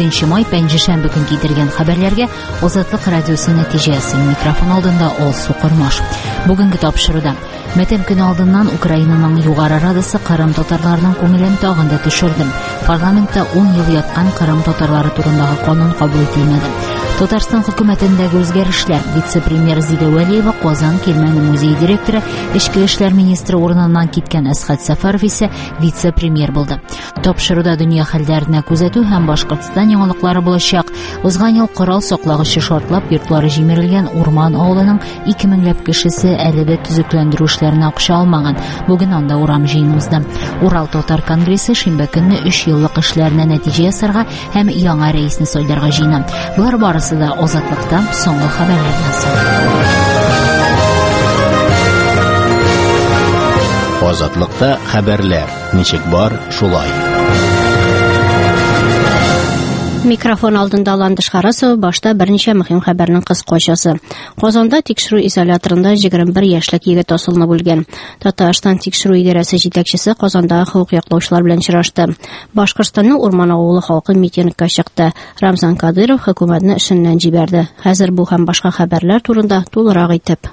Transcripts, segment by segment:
1 май пәнҗешәмбе көн китергән хәбәрләргә Азатлык радиосы нәтиҗәсе. Микрофон алдында ул Сукырмаш. Бүгенге тапшыруда Мәтәм көне алдыннан Украинаның югары радасы Кырым татарларының күңелен тагын да төшерде. Парламентта 10 ел яткан Кырым татарлары турындагы канун кабул ителмәде. Татарстан хөкүмәтендәге үзгәрешләр. Вице-премьер Зилә Вәлиева, Казан Килмәне музей директоры, Эчке эшләр министры урыныннан киткән Әсхәт Сәфәров исә вице-премьер булды. Тапшыруда дөнья хәлләренә күзәтү һәм Башкортстан яңалыклары булачак. Узган ел корал саклагычы шартлап йортлары җимерелгән Урман авылының 2000ләп кешесе әле дә төзекләндерү эшләренә акча алмаган. Бүген анда урам җыены узды. Урал татар конгрессы шимбә көнне 3 еллык эшләренә нәтиҗә ясарга һәм яңа рәисне сайларга җыена. Булар барысы да Азатлыктан соңгы хәбәрләрдән соң. Азатлыкта хәбәрләр. Ничек бар, шулай. Микрофон алдында Ландыш Харасов, башта берничә мөһим хәбәрнең кыскачасы. Казанда тикшерү изоляторында 21 яшьлек егет асылынып үлгән. Татарстан тикшерү идарәсе җитәкчесе Казандагы хокук яклаучылар белән очрашты. Башкортстанның Урман авылы халкы митингка чыкты. Рамзан Кадыров хөкүмәтне эшеннән җибәрде. Хәзер бу һәм башка хәбәрләр турында тулырак итеп.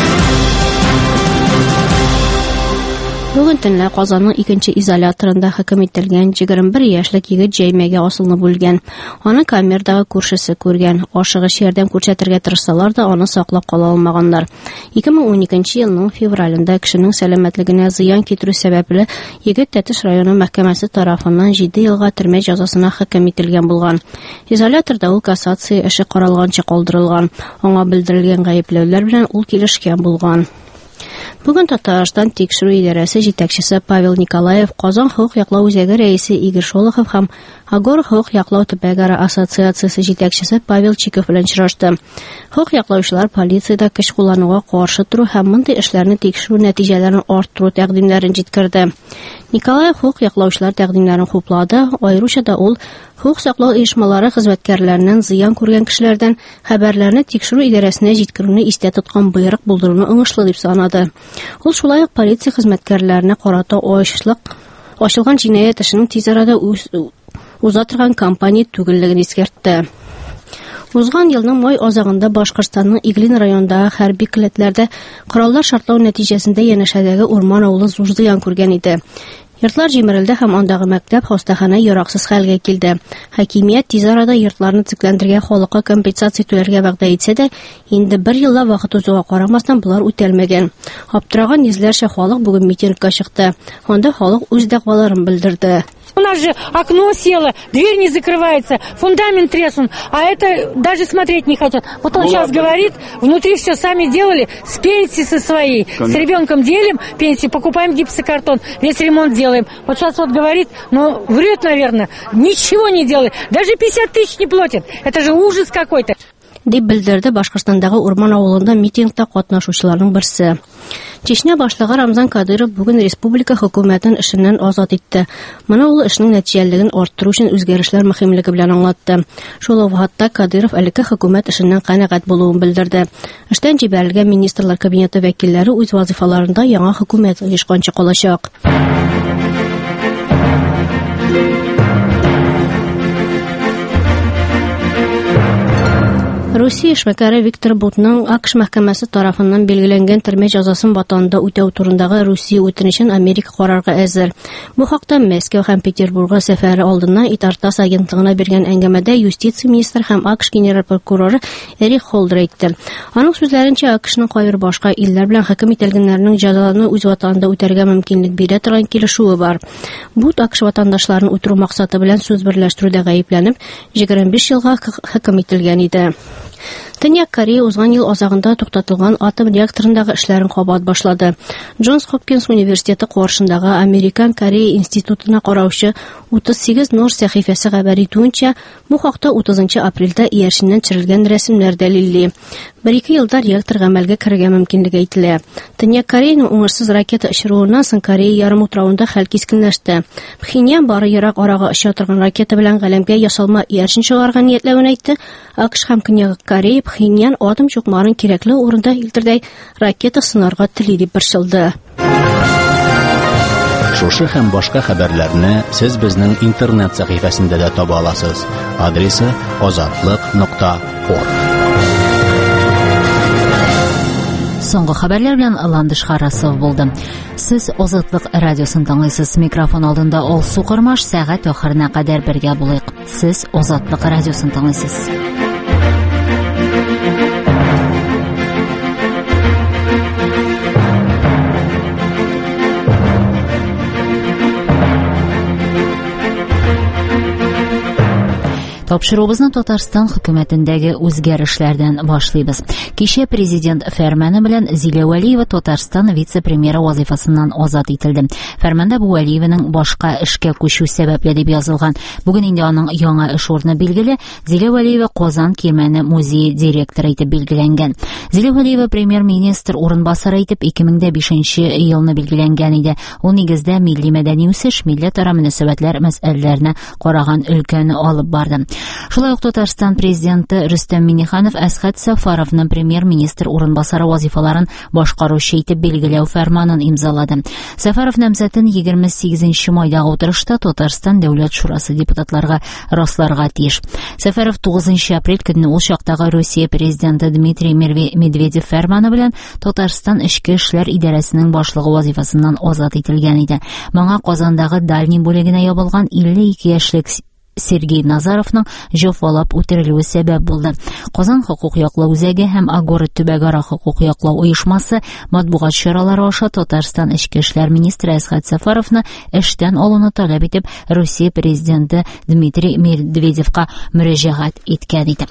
Бүген төнлә Казанның 2нче изоляторында хөкем ителгән 21 яшьлек егет җәймәгә асылынып үлгән. Аны камердагы күршесе күргән. Ашыгыч ярдәм күрсәтергә тырышсалар да аны саклап кала алмаганнар. 2012 елның февралендә кешенең сәламәтлегенә зыян китерү сәбәпле егет Тәтеш районы мәхкәмәсе тарафыннан 7 елга төрмә җәзасына хөкем ителгән булган. Изоляторда ул кассация эше каралганча калдырылган. Аңа белдерелгән гаепләүләр белән ул килешкән булган. Бүген Татарстан тикшерү идарәсе җитәкчесе Павел Николаев, Казан хокук яклау үзәге рәисе Игорь Шолохов һәм Агор хокук яклау төбәгара ассоциациясе җитәкчесе Павел Чиков белән очрашты. Хокук яклаучылар полициядә көч куллануга каршы туры һәм мондый эшләрне тикшерү нәтиҗәләрен арттыру тәкъдимнәрен җиткерде. Николаев хокук яклаучылар тәкъдимнәрен хуплады, аеруча да ул хокук саклау оешмалары хезмәткәрләреннән зыян күргән кешеләрдән хәбәрләрне тикшерү идарәсенә җиткерүне истә тоткан боерык булдыруны уңышлы дип санады. Ул шулай ук полиция хезмәткәрләренә карата ачылган җинаять эшенең тиз арада уза торган кампания түгеллеген искәртте. Узган елның май азагында Башкортстанның Иглин районындагы хәрби келәтләрдә кораллар шартлау нәтиҗәсендә янәшәдәге Урман авылы зур зыян күргән иде. Йортлар җимерелде һәм андагы мәктәп, хастахана яраксыз хәлгә килде. Хакимият тиз арада йортларны төзекләндергән халыкка компенсация түләргә вәгъдә итсә дә, инде 1 елда вакыт узуга карамастан булар үтәлмәгән. Аптыраган йөзләрчә халык бүген митингка чыкты. Анда халык үз дәгъваларын белдерде. У нас же окно село, дверь не закрывается, фундамент треснул, а это даже смотреть не хотят. Вот он сейчас говорит, внутри все сами делали, с пенсии со своей, с ребенком делим пенсию, покупаем гипсокартон, весь ремонт делаем. Вот сейчас вот говорит, но врет, наверное, ничего не делает, даже 50 тысяч не платят. Это же ужас какой-то. Дип белдерде Башкортстандагы Урман авылында митингта катнашучыларның берсе. Чечня башлыгы Рамзан Кадыров бүген республика хөкүмәтен эшеннән азат итте. Моны ул эшнең нәтиҗәлелеген арттыру өчен үзгәрешләр мөһимлеге белән аңлатты. Шул вакытта Кадыров әлеге хөкүмәт эшеннән канәгать булуын белдерде. Эштән җибәрелгән министрлар кабинеты вәкилләре үз вазифаларында яңа хөкүмәт оешканчы калачак. Русия эшмәкәре Виктор Бутның АКШ мәхкәмәсе тарафыннан билгеләнгән төрмә җәзасын ватанында үтәү турындагы Русия үтенечен Америка карарга әзер. Бу хакта Мәскәү һәм Петербургга сәфәре алдыннан Итартас агентлыгына биргән әңгәмәдә юстиция министры һәм АКШ генераль прокуроры Эрик Холдер әйтте. Аның сүзләренчә, АКШның кайбер башка илләр белән хөкем ителгәннәрнең җәзаларын үз ватанында үтәргә мөмкинлек бирә торган килешүе бар. Бу АКШ ватандашларын үтерү максаты белән сүз берләштерүдә гаепләнеп 25 елга хөкем ителгән иде. Төньяк Корея узган ел азагында туктатылган атом реакторындагы эшләрен кабат башлады. Джонс Хопкинс университеты каршындагы Американ Корея институтына караучы 38 Нур сәхифәсе хәбәр итүенчә, бу хакта 30 апрельдә иярченнән төшерелгән рәсемнәр дәлилли. 1-2 елда реактор гамәлгә керергә мөмкинлеге әйтелә. Төньяк Кореяның уңышсыз ракета очыруыннан соң Корея ярым утравында хәл кискенләште. Пхеньян бары ерак арага оча торган ракета белән галәмгә ясалма иярчен чыгарган ниятләвен әйтте. АКШ һәм Көньяк Корея Пхеньян атом чукмарын кирәкле урында илтирдәй ракета сынарга тели дип борчылды. Шушы һәм башка хәбәрләрне сез безнең интернет сәхифәсендә дә таба аласыз. Адресы ozatliq.org. Соңгы хәбәрләр белән Ландыш Харасов булды. Сез Азатлык радиосын тыңлыйсыз. Микрофон алдында Алсу Кырмаш, сәгать ахырына кадәр бергә булыйк. Сез Азатлык радиосын тыңлыйсыз. Тапшыруыбызны Татарстан хөкүмәтендәге үзгәрешләрдән башлыйбыз. Кичә президент фәрманы белән Зилә Вәлиева Татарстан вице-премьеры вазифасыннан азат ителде. Фәрманда бу Вәлиеваның башка эшкә күчү сәбәпле дип язылган. Бүген инде аның яңа эш урыны билгеле. Зилә Вәлиева Казан Кирмәне музее директоры итеп билгеләнгән. Зилә Вәлиева премьер-министр урынбасары итеп 2005 елны билгеләнгән иде. Ул нигездә милли мәдәни үсеш, милләтара мөнәсәбәтләр мәсьәләләренә караган өлкәне алып барды. Шулай ук Татарстан президенты Рөстәм Миңнеханов Әсхәт Сафаровның премьер-министр урынбасары вазифаларын башкаручы итеп билгеләү фәрманын имзалады. Сафаров намзәтен 28 майдагы утырышта Татарстан Дәүләт Шурасы депутатларга расларга тиеш. Сафаров 9 апрель көнне ул чактагы Россия президенты Дмитрий Медведев фәрманы белән Татарстан эчке эшләр идарәсенең башлыгы вазифасыннан азат ителгән иде. Моңа Казандагы Дальний бүлегенә ябылган 52 яшьлек Сергей Назаровның җәфалап үтерелүе сәбәп булды. Казан хокук яклау үзәге һәм Агора төбәгара хокук яклау оешмасы матбугат чаралары аша Татарстан эчке эшләр министры Әсхәт Сафаровны эштән алуны таләп итеп Россия президенты Дмитрий Медведевка мөрәҗәгать иткән иде.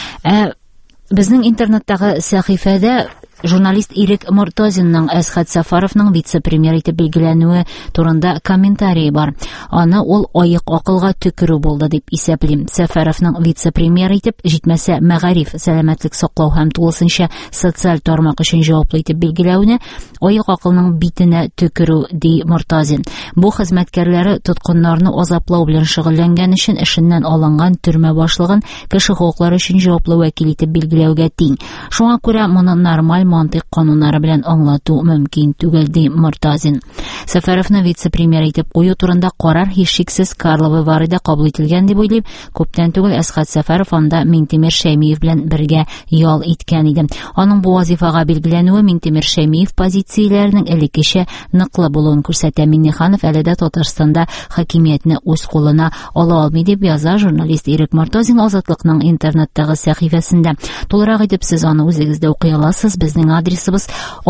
Безнең интернеттагы сәхифәдә журналист Ирек Мортазинның Әсхәт Сафаровның вице-премьер итеп билгеләнүе турында комментарий бар. Аны ул аек акылга төкерү булды дип исәплим. Сафаровның вице-премьер итеп җитмәсә мәгариф, сәламәтлек саклау һәм тулысынча социаль тармак өчен җаваплы итеп билгеләүне аек акылның битенә төкерү ди Мортазин. Бу хезмәткәрләре тоткыннарны азаплау белән шөгыльләнгән өчен эшеннән алынган төрмә башлыгын кеше хукуклары өчен җаваплы вәкил итеп билгеләүгә тиң. Шуңа күрә моны нормаль мантык кануннары белән аңлату мөмкин түгел ди Мортазин. Сафаровны вице-премьер итеп кую турында карар һичшиксез Карловы Варыйда кабул ителгән дип уйлыйм. Күптән түгел Әсхәт Сафаров анда Миңтимер Шәймиев белән бергә ял иткән иде. Аның бу вазифага билгеләнүе Миңтимер Шәймиев позицияләренең элеккечә ныклы булуын күрсәтә. Миңнеханов әле дә Татарстанда хакимиятне үз кулына ала алмый дип яза журналист Ирек Мортазин Азатлыкның интернеттагы сәхифәсендә. Тулырак итеп сез аны үзегездә укый аласыз. Безнең адресыбыз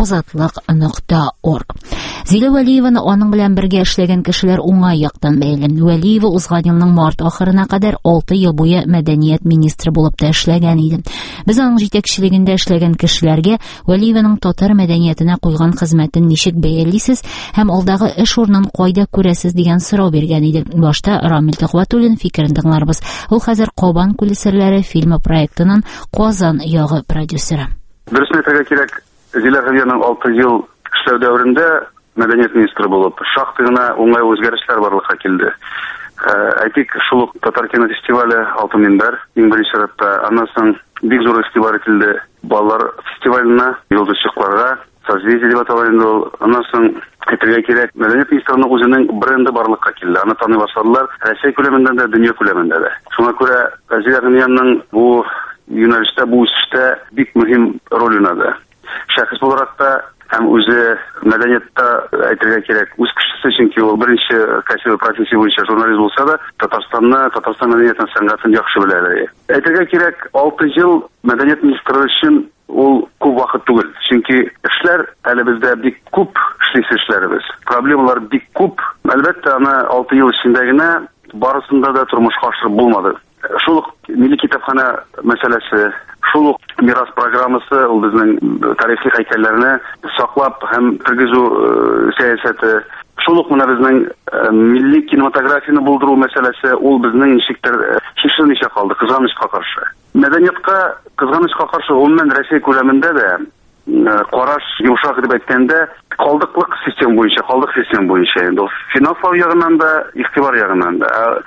ozatliq.org. Зилә Вәлиеваны аның белән бергә эшләгән кешеләр уңай яктан бәйле. Вәлиева узган елның март ахырына кадәр 6 ел буе мәдәният министры булып та эшләгән иде. Без аның җитәкчелегендә эшләгән кешеләргә Вәлиеваның татар мәдәниятенә куйган хезмәтен ничек бәялисез һәм алдагы эш урынын кайда күрәсез дигән сорау биргән иде. Башта Рамил Төхвәтуллин фикерен тыңларбыз. Ул хәзер Кабан күле серләре фильмы проектының Казан ягы продюсеры. Дөресен әйтергә кирәк, Зилә Вәлиеваның 6 ел эшләү дәверендә мәдәният министры булып, шактый гына уңай үзгәрешләр барлыкка килде. Әйтик, шул ук Татар кино фестивале Алтын минбәр иң беренче чиратта, аннан соң бик зур игътибар ителде балалар фестиваленә, йолдызчыкларга, созвездие дип аталган инде ул. Аннан соң әйтергә кирәк, мәдәният министрының үзенең бренды барлыкка килде. Аны таный башладылар Россия күләмендә дә, дөнья күләмендә дә. Шуңа күрә Зилә Вәлиеваның бу юнәлештә, бу үсештә бик мөһим роль уйнады. Шәхес буларак та һәм үзе мәдәниятта әйтергә кирәк, үз кешесе, чөнки ул беренче кәсеби профессия буенча журналист булса да, Татарстан мәдәниятен, сәнгатен яхшы белә. Әйтергә кирәк, 6 ел мәдәният министры өчен ул күп вакыт түгел. Чөнки эшләр әле бездә бик күп эшлисе эшләрбез. Проблемалар бик күп. Әлбәттә, аны 6 ел эчендә генә барысында да тормышка ашырып булмады. Шул ук милли китапхана мәсьәләсе, шул ук мирас программасы, ул безнең тарихи һәйкәлләрне саклап һәм тергезү сәясәте, шул ук менә безнең милли кинематографияны булдыру мәсьәләсе, ул безнең ничектер һичничә калды, кызганычка каршы. Мәдәниятка кызганычка каршы гомумән Россия күләмендә дә караш йомшак дип әйткәндә калдыклык система буенча, инде финанслау ягыннан да, игътибар ягыннан да.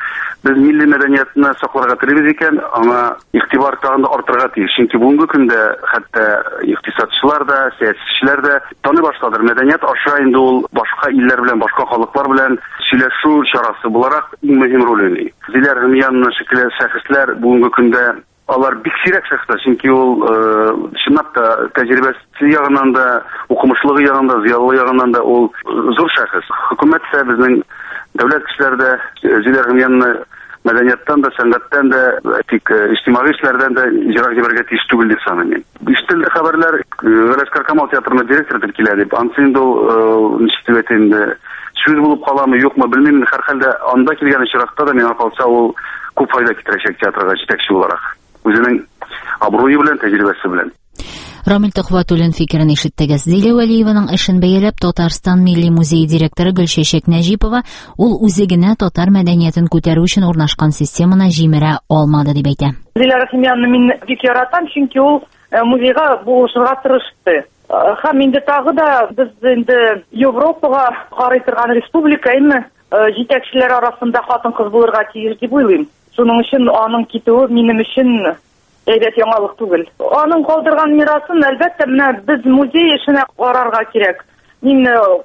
Без милли мәдәниятне сакларга телибез икән, аңа игътибар тагын да артырга тиеш. Чөнки бүгенге көндә хәтта икътисадчылар да, сәясәтчеләр дә таный башладыр. Мәдәният аша инде ул башка илләр белән, башка халыклар белән сөйләшү чарасы буларак иң мөһим роль уйный. Зилә Рәхимиянның шикелле шәхесләр бүгенге көндә алар бик сирәк шәхесләр, чөнки ул чынлап та тәҗрибәсе ягыннан да, укымышлыгы ягыннан да, зыялы ягыннан да ул зур шәхес. Хөкүмәт тә безнең дәүләт кешеләре дә Зилә Рәхимиянны мәдәнияттан да, сәнгатьтән да, тик иҗтимагый эшләрдән дә җирак җибәргә тиеш түгел дип саныйм. Ишетелде хәбәрләр, Галәшкар Камал театрына директор итеп килә дип. Ансы инде ул ничек инде сүз булып каламы, юкмы белмим. Һәр хәлдә анда килгән очракта да миңа калса ул күп файда китерәчәк театрга җитәкче буларак. Үзенең абруе белән, тәҗрибәсе белән. Рамил Төхвәтуллин фикерен ишеттегез. Зилә Вәлиеваның эшен бәяләп Татарстан Милли музее директоры Гөлчәчәк Нәҗипова ул үзе генә татар мәдәниятен күтәрү өчен урнашкан системаны җимерә алмады дип әйтә. Зилә Рәхимиянны мин бик яратам, чөнки ул музейга булышырга тырышты. Һәм инде тагы да без инде Европага карый торган республика инде җитәкчеләр арасында хатын-кыз булырга тиеш дип уйлыйм. Шуның өчен аның китүе минем өчен әйбәт яңалык түгел. Аның калдырган мирасын әлбәттә менә без музей эшенә карарга кирәк. Мин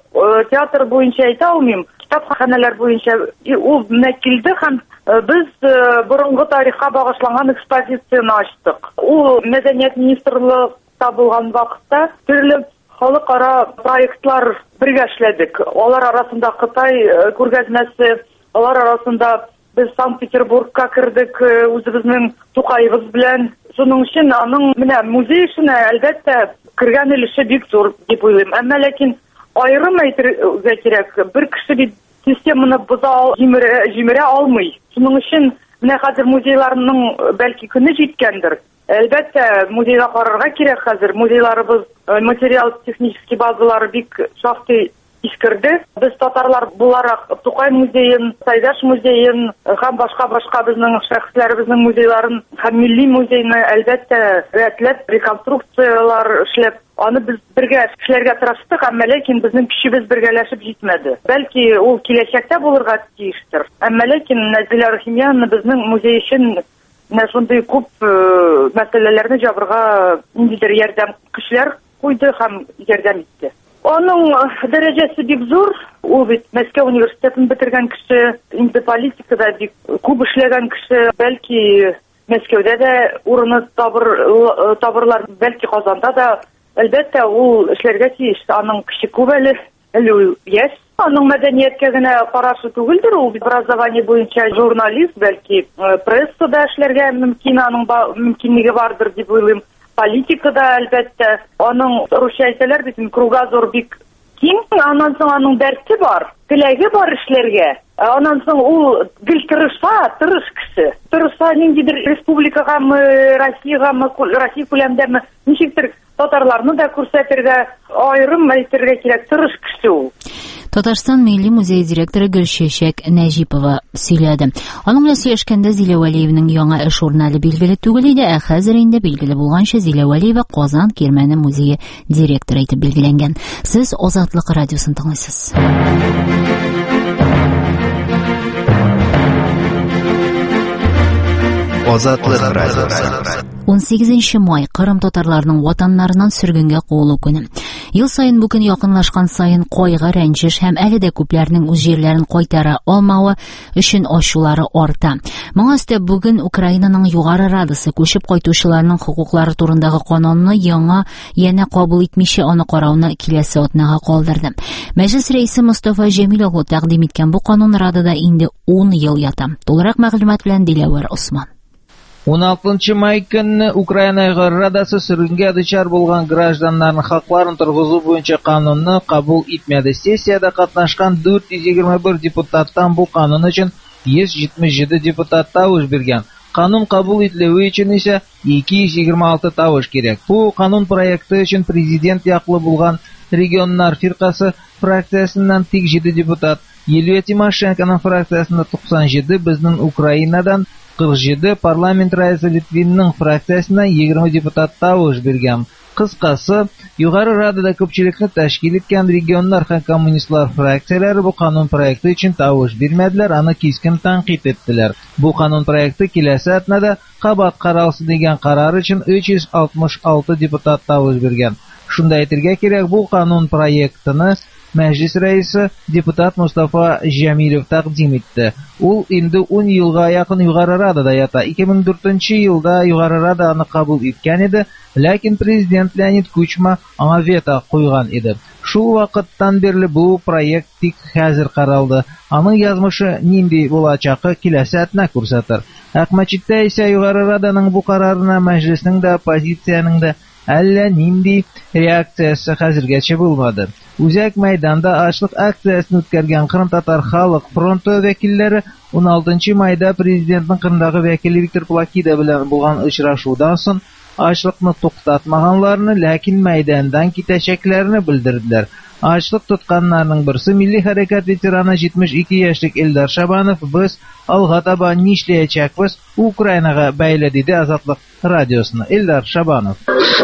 театр буенча әйтә алмыйм, китапханәләр буенча ул менә килде һәм без борынгы тарихка багышланган экспозицияны ачтык. Ул мәдәният министрлыгында булган вакытта төрле халыкара проектлар бергә эшләдек. Алар арасында Кытай күргәзмәсе, алар арасында без Санкт-Петербургка кирдек үзебезнең Тукаебыз белән. Шуның өчен аның менә музей эшенә әлбәттә кергән өлеше бик зур дип уйлыйм. Әмма ләкин аерым әйтергә кирәк, бер кеше бит системаны боза җимерә алмый. Шуның өчен менә хәзер музейларның бәлки көне җиткәндер. Әлбәттә музейга карарга кирәк хәзер. Музейларыбыз материал-технический базалары бик шактый искерде. Без татарлар буларак Тукай музейын, Сайдаш музейын һәм башка безнең шәхесләребезнең музейларын һәм милли музейны әлбәттә рәтләп, реконструкциялар эшләп, аны без бергә эшләргә тырыштык, әмма ләкин безнең көчебез бергәләшеп җитмәде. Бәлки ул киләчәктә булырга тиештер. Әмма ләкин Зилә Рәхимиянны безнең музей өчен шундый күп мәсьәләләрне җабырга ниндидер ярдәм көчләр куйды һәм ярдәм итте. Аның дәрәҗәсе бик зур. Ул бит Мәскәү университетын бетергән кеше, инде политикада бик күп эшләгән кеше, бәлки Мәскәүдә дә урыны табырлар, бәлки Казанда да. Әлбәттә ул эшләргә тиеш. Аның кеше күп әле ул яшь. Аның мәдәнияткә генә карашы түгелдер. Ул образование буенча журналист, бәлки прессада эшләргә мөмкин, аның мөмкинлеге бардыр дип уйлыйм. Политикада әлбәттә аның русча әйтәләр бит, кругозор бик киң, аннан соң аның дәрте бар, теләге бар эшләргә. Аннан соң ул гел тырыш кеше. Тырыша ниндидер республикагамы, Россия күләмендәме, ничектер татарларны да күрсәтергә, аерым әйтергә кирәк, тырыш кеше ул. Татарстан Милли музей директоры Гөлчәчәк Нәҗипова сөйләде. Аның белән сөйләшкәндә Зилә Вәлиеваның яңа эш урыны әле билгеле түгел иде, ә хәзер инде билгеле булганча Зилә Вәлиева Казан Кирмәне музее директоры итеп билгеләнгән. Сез Азатлык радиосын тыңлыйсыз. Азатлык радиосы. 18 май Кырым татарларының ватаннарынан сөргөнгә куылу көне. Ел сайын бу көн якынлашкан сайын кайгы, рәнҗеш һәм әле дә күпләрнең үз җирләрен кайтара алмавы өчен ачулары арта. Моңа өстәп бүген Украинаның югары радасы күчеп кайтучыларның хокуклары турындагы канунны янә кабул итмичә аны карауны киләсе атнага калдырды. Мәҗлес рәисе Мустафа Җәмил оглы тәкъдим иткән бу канун радада инде 10 ел ята. Толырак мәгълүмат белән Диләвер Усман. 16 май көнне Украина Радасы сөргөнгә дучар булган гражданнарның хакларын торгызу буенча канунны кабул итмәде. Сессиядә катнашкан 421 депутаттан бу канун өчен 177 депутат тавыш биргән. Канун кабул ителүе өчен исә 226 тавыш кирәк. Бу канун проекты өчен президент яклы булган регионнар фиркасы фракциясыннан тик 7 депутат, Юлия Тимошенконың фракциясында 97, безнең Украинадан 47, парламент рәисе Литвинның фракциясына 20 депутат тавыш биргән. Кыскасы, Югары Радада көпчелекне тәшкил иткән регионнар һәм коммунистлар фракцияләре бу канун проекты өчен тавыш бирмәделәр, аны кискен тәнкыйть иттеләр. Бу канун проекты киләсе атнада кабат каралсын дигән карар өчен 366 депутат тавыш биргән. Шунда әйтергә кирәк, бу канун проектыны Мәҗлис рәисе депутат Мустафа Җәмилев тәкъдим итте. Ул инде 10 елга якын Югары Радада ята. 2004 елда Югары Рада аны кабул иткән иде, ләкин президент Леонид Кучма аңа вето куйган иде. Шул вакыттан бирле бу проект тик хәзер каралды. Аның язмышы нинди булачагы киләсе атна күрсәтер. Әкмәчиттә исә Югары Раданың бу карарына Мәҗлеснең дә, оппозициянең дә әллә нинди реакциясы хәзергәчә булмады. Үзәк мәйданда ачлык акциясын үткәргән Кырым Татар Халык фронты вәкилләре 16 майда президентның Кырымдагы вәкиле Виктор Плакида белән булган очрашудан соң ачлыкны туктатмаганларны, ләкин мәйдандан китәчәкләрне белдерделәр. Ачлык тотканнарның берсе милли хәрәкәт ветераны 72 яшьлек Элдар Шабанов, без алга таба нишләячәкбез Украинага бәйле диде Азатлык радиосына. Элдар Шабанов.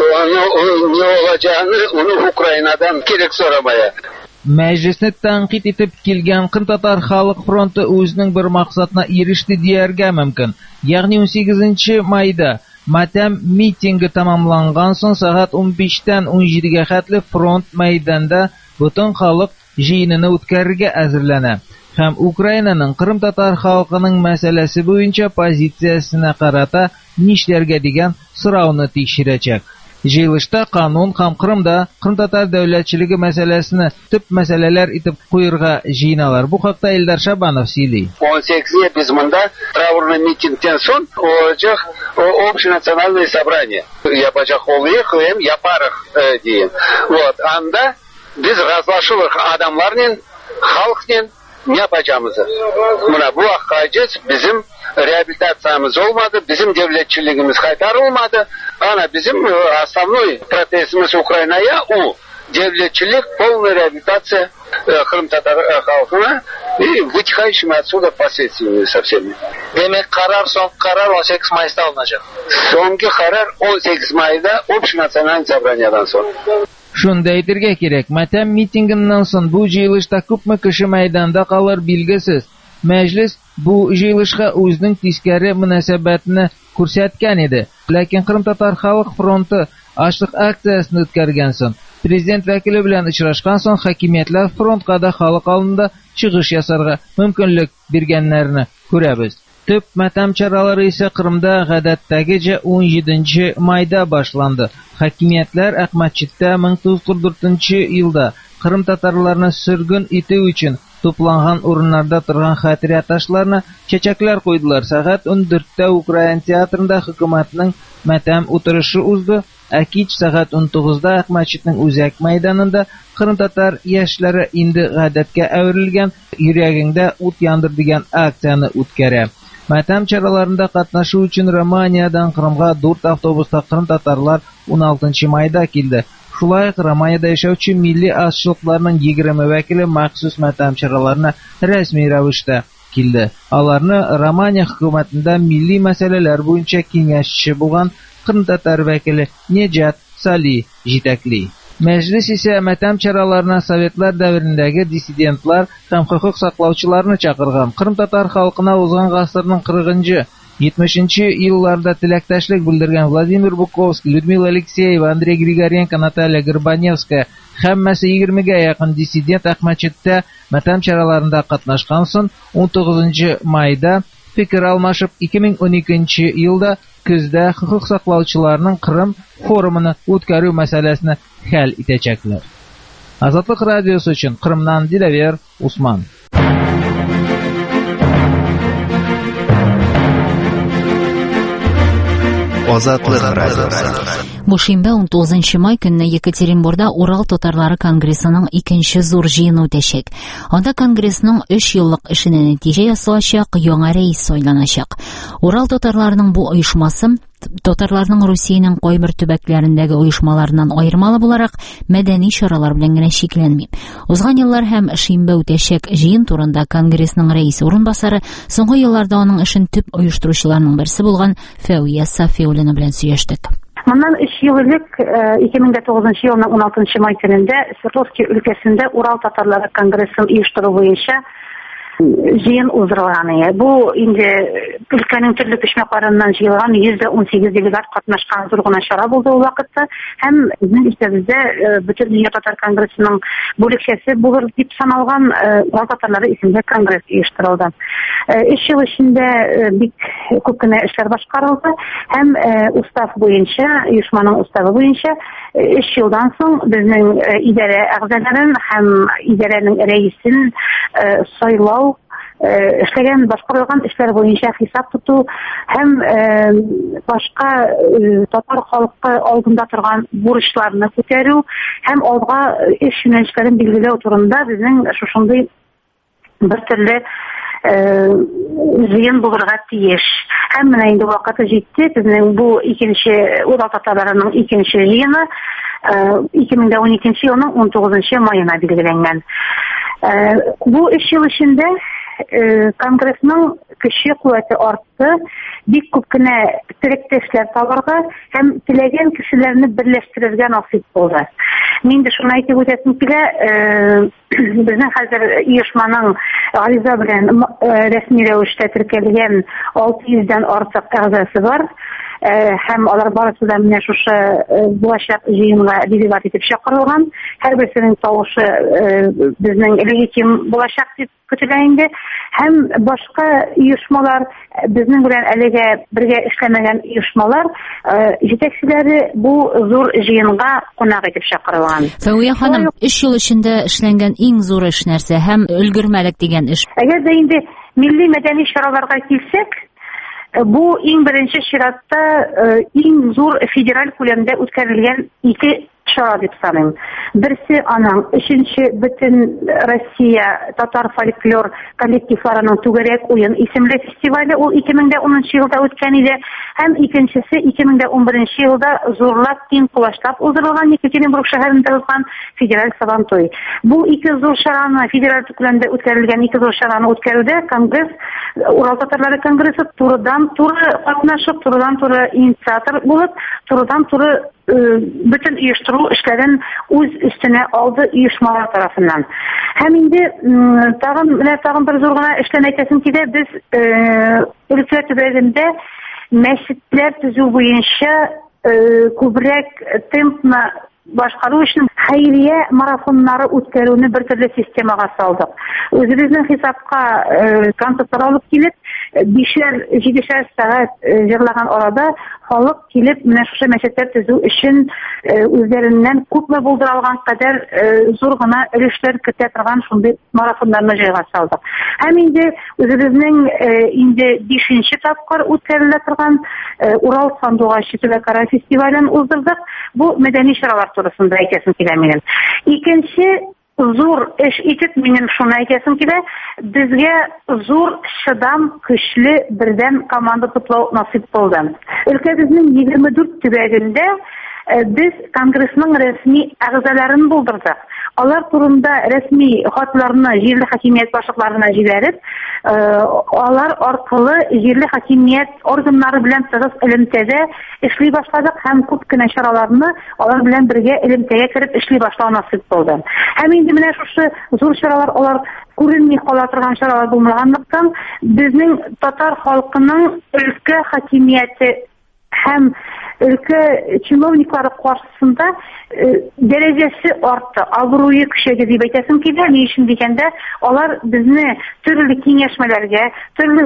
Украинадан кирәк сорамая. Мәҗлисне тәнкыйть итеп килгән Кырым Татар Халык фронты үзенең бер максатына иреште дияргә мөмкин. Ягъни 18 майда матәм митинги тамамланган соң сәгать 15-тән 17-гә хәтле фронт мәйданда бөтен халык җыенын үткәрергә әзерләнә. Һәм Украинаның Кырым Татар халкының мәсьәләсе буенча позициясенә карата нишләргә дигән сорауны тикшерәчәк. Җыелышта канун һәм Кырымда Кырым Татар дәүләтчелеге мәсьәләсенә төп мәсьәләләр итеп куярга җыеналар. Бу хакта Элдар Шабанов сөйли. 18-е без монда траурный митингтен соң олачак общенациональное собрание. Япачак олыйым, япарых дейін. Вот, анда biz разлашылық адамлармен, халықмен не yapacağımızı. Мына bu аққайчыз bizim реабилитациямыз olmadı, bizim devletçiliğimiz kaytarılmadı. Ana bizim основной протестimiz Украинaya o. Devletçilik, полная реабилитация Крым татар халқына и вытекающими отсюда последствиями со всеми. Demek so'nggi karar 18 mayda alınacak. So'nggi karar 18 mayda общенациональное собраниедан so'ng. Шунда әйтергә кирәк, матәм митингыннан соң бу җыелышта күпме кеше мәйданда калыр билгесез. Мәҗлис бу җыелышка үзенең тискәре мөнәсәбәтне күрсәткән иде. Ләкин Кырым Татар Халык фронты ачлык акциясын үткәргән соң, президент вәкиле белән очрашкан соң хакимиятләр фронтка да халык алдында чыгыш ясарга мөмкинлек биргәннәрне күрәбез. Төп матәм чаралары исә Кырымда гадәттәгечә 17 майда башланды. Хакимиятләр Әхмәтчиттә 1944 елда Кырым татарларны сөргün итү өчен тупланган урыннарда торган хатирә ташларына чәчәкләр куйдылар. Сәгать 14-тә Украин театрында хөкүмәтнең матәм утырышы узды. Ә кич сәгать 19-да Әхмәтчитнең үзәк мәйданында Кырым татар яшьләре инде гадәткә әверелгән йөрәгеңдә ут яндыр дигән акцияны үткәрә. Матәм чараларында катнашу өчен Романиядән Кырымга 4 автобуста Кырым татарлар 16 майда килде. Шулай ук Романияда яшәүче милли азчылыкларның 20 вәкиле махсус матәм чараларына рәсми рәвештә килде. Аларны Романия хөкүмәтендә милли мәсьәләләр буенча киңәшче булган Кырым татар вәкиле Неджат Сали җитәкли. Мәҗлис исә матәм чараларына советлар дәврендәге диссидентлар һәм хукук саклаучыларны чакырган. Кырым татар халкына узган гасырның 40-нчы 70-нче елларда теләктәшлек белдергән Владимир Буковский, Людмила Алексеева, Андрей Григоренко, Наталья Горбаневская һәммәсе 20-гә якын диссидент Әхмәтчиттә матәм чараларында катнашкан соң 19 майда фикер алмашып 2012 елда көздә хукук саклаучыларның Кырым форумын үткәрү мәсьәләсен хәл итәчәкләр. Азатлык радиосы өчен Кырымнан Диләвер Усман. Азатлык радиосы. Бу шимбә 19 май көнне Екатеринбурда Урал татарлары конгрессының 2нче зур җыены үтәчәк. Анда конгрессның 3 еллык эшенә нәтиҗә ясалачак, яңа рәис сайланачак. Урал татарларының бу оешмасы татарларның Русиянең кайбер төбәкләрендәге оешмаларыннан аермалы буларак мәдәни чаралар белән генә шикләнми. Узган еллар һәм шимбә үтәчәк җыен турында конгрессның рәис урынбасары соңгы елларда аның эшен төп оештыручыларның берсе булган Фәвия Сафиуллина белән сөйләштек. Моннан 3 ел элек 2009 елның 16 май көнендә Свердловск өлкәсендә Урал татарлары конгрессын оештыру буенча җыен уздырылган. Бу инде өлкәнең төрле почмакларыннан җыелган 118 делегат катнашкан зур гына чара булды ул вакытта. Һәм безнең исәбездә бөтен дөнья татар конгрессының бүлекчәсе булыр дип саналган Урал татарлары исемле конгресс оештырылды. 3 ел эчендә бик күп кенә эшләр башкарылды һәм устав буенча, оешманың уставы буенча 3 елдан соң безнең идарә әгъзаларын һәм идарәнең рәисен сайлау, эшләгән башкарылган эшләр буенча хисап тоту һәм башка татар халкы алдында торган бурычларны күтәрү һәм алга эш юнәлешләрен билгеләү турында безнең шушындый бер төрле җыен булырга тиеш. Һәм менә инде вакыты җитте. Безнең бу икенче Урал татарларының икенче җыены 2012 елның 19 маена билгеләнгән. Бу 3 ел эчендә конгрессның көче куәте артты, бик күп кенә теләктәшләр табарга һәм теләгән кешеләрне берләштерергә насыйп булды. Мин дә шуны әйтеп үтәсем килә, безнең хәзер оешманың гариза белән рәсми рәвештә теркәлгән 600 артык әгъзасы бар. Һәм алар барысы да менә шушы булачак җыенга делегат итеп чакырылган. Һәрберсенең тавышы безнең легитим булачак дип көтелә инде. Һәм башка оешмалар, безнең белән әлегә бергә эшләмәгән оешмалар җитәкчеләре бу зур җыенга кунак итеп чакырылган. Фәвия ханым, 3 ел эчендә эшләнгән иң зур эш нәрсә һәм өлгермәлек дигән эш? Әгәр дә инде милли мәдәни чараларга килсәк, бу иң беренче чиратта иң зур федераль күләмдә үткәрелгән 2 чара дип саныйм. Берсе аның 3нче бөтен Россия татар фольклор коллективларының түгәрәк уен исемле фестивале, ул 2010 елда үткән иде. Һәм икенчесе 2011 елда зурлап киң кулачлап уздырылган Екатеринбург шәһәрендә узган федераль Сабантуй. Бу 2 зур чараны, федераль күләмдә үткәрелгән 2 зур чараны үткәрүдә конгресс, Урал татарлары конгрессы турыдан-туры катнашып, турыдан-туры инициатор булып, турыдан-туры bütün оештыру эшләрен үз өстенә алды оешмалар тарафыннан. Һәм инде тагын бер зур гына эшлән әйтәсем килә, без өлкә төбәгендә мәчетләр төзү буенча күбрәк темпны башкару өчен хәйрия марафоннары үткәрүне бер төрле системага салдык. Үзебезнең хисапка концертлар алып килеп, 5-7 сәгать җырлаган арада халык килеп, менә шушы мәчетләр төзү өчен үзләреннән күпме булдырылган кадәр зур гына өлешләр көтә торган шундый марафоннарны җыйга салдык. Һәм инде үзебезнең инде 5нче тапкыр үткәрелә торган Урал сандугачы төбәкара фестивален уздырдык. Бу мәдәни чаралар турысында әйтәсем килә минем. Икенче зур эш итеп минем шуны әйтәсем килә, безгә зур шыдам, көчле бердәм команда туплау насыйп булды. Өлкәбезнең 24 төбәгендә без конгрессның рәсми әгъзаларын булдырдык. Алар турында рәсми хатларны җирле хакимият башлыкларына җибәреп, алар аркылы җирле хакимият органнары белән тыгыз элемтәдә эшли башладык һәм күп кенә чараларны алар белән бергә элемтәгә кереп эшли башлау насыйп булды. Һәм инде менә шушы зур чаралар алар күренми кала торган чаралар булмаганлыктан, безнең татар халкының өлкә хакимияте һәм өлкә чиновниклары каршысында дәрәҗәсе артты, абруе көчәде дип әйтәсем килә. Ни өчен дигәндә, алар безне төрле киңәшмәләргә, төрле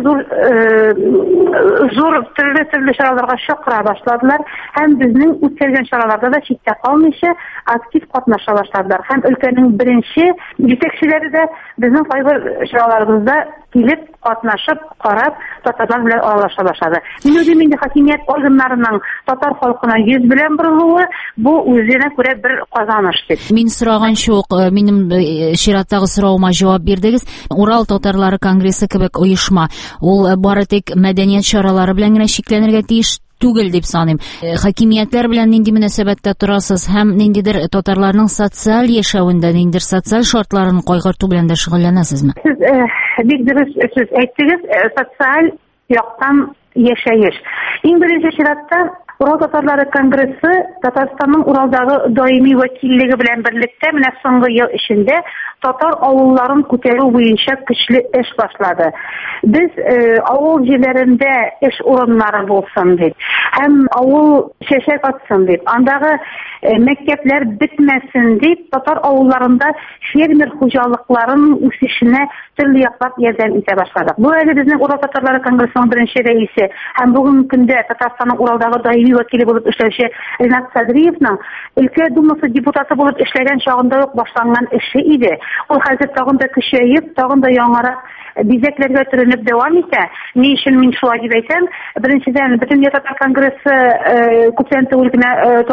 төрле чараларга чакыра башладылар һәм безнең үткәргән чараларда да читтә калмыйча актив катнаша башладылар. Һәм өлкәнең беренче җитәкчеләре дә безнең кайбер чараларыбызда килеп катнашып, карап, татарлар белән аралаша башлады. Мин үзем инде хакимият органнарының татар халкына йөз белән борылуы бу үзенә күрә бер казаныш дип. Мин сораганча ук минем чираттагы сорауыма җавап бирдегез. Урал татарлары конгрессы кебек оешма, ул бары тик мәдәният чаралары белән генә чикләнергә тиеш түгел дип саныйм. Хакимиятләр белән нинди мөнәсәбәттә торасыз һәм ниндидер татарларның социаль яшәвендә, ниндидер социаль шартларын кайгырту белән дә шөгыльләнәсезме? Сез бик дөрес әйттегез, социаль яктан яшәеш. Иң беренче чиратта Урал татарлары конгрессы Татарстанның Уралдагы даими вәкиллеге белән берлектә менә соңгы ел эчендә татар авылларын күтәрү буенча көчле эш башлады. Без авыл җирләрендә эш урыннары булсын дип, һәм авыл чәчәк атсын дип, андагы мәктәпләр бетмәсен дип, татар авылларында фермер хуҗалыкларын үсешенә төрле яклап ярдәм итә башладык. Бу әле безнең Урал татарлары конгрессының беренче рәисе һәм бүгенге көндә Татарстанның Уралдагы даими вәкиле булып эшләүче Ринат Садриевның өлкә думасы депутаты булып эшләгән чагында ук башланган эше иде. Ул хәзер тагын да көчәеп, тагын да яңарак бизәкләргә төренеп дәвам итә. Ни өчен мин шулай дип әйтәм? Беренчедән, бөтен татар конгрессы күптән түгел генә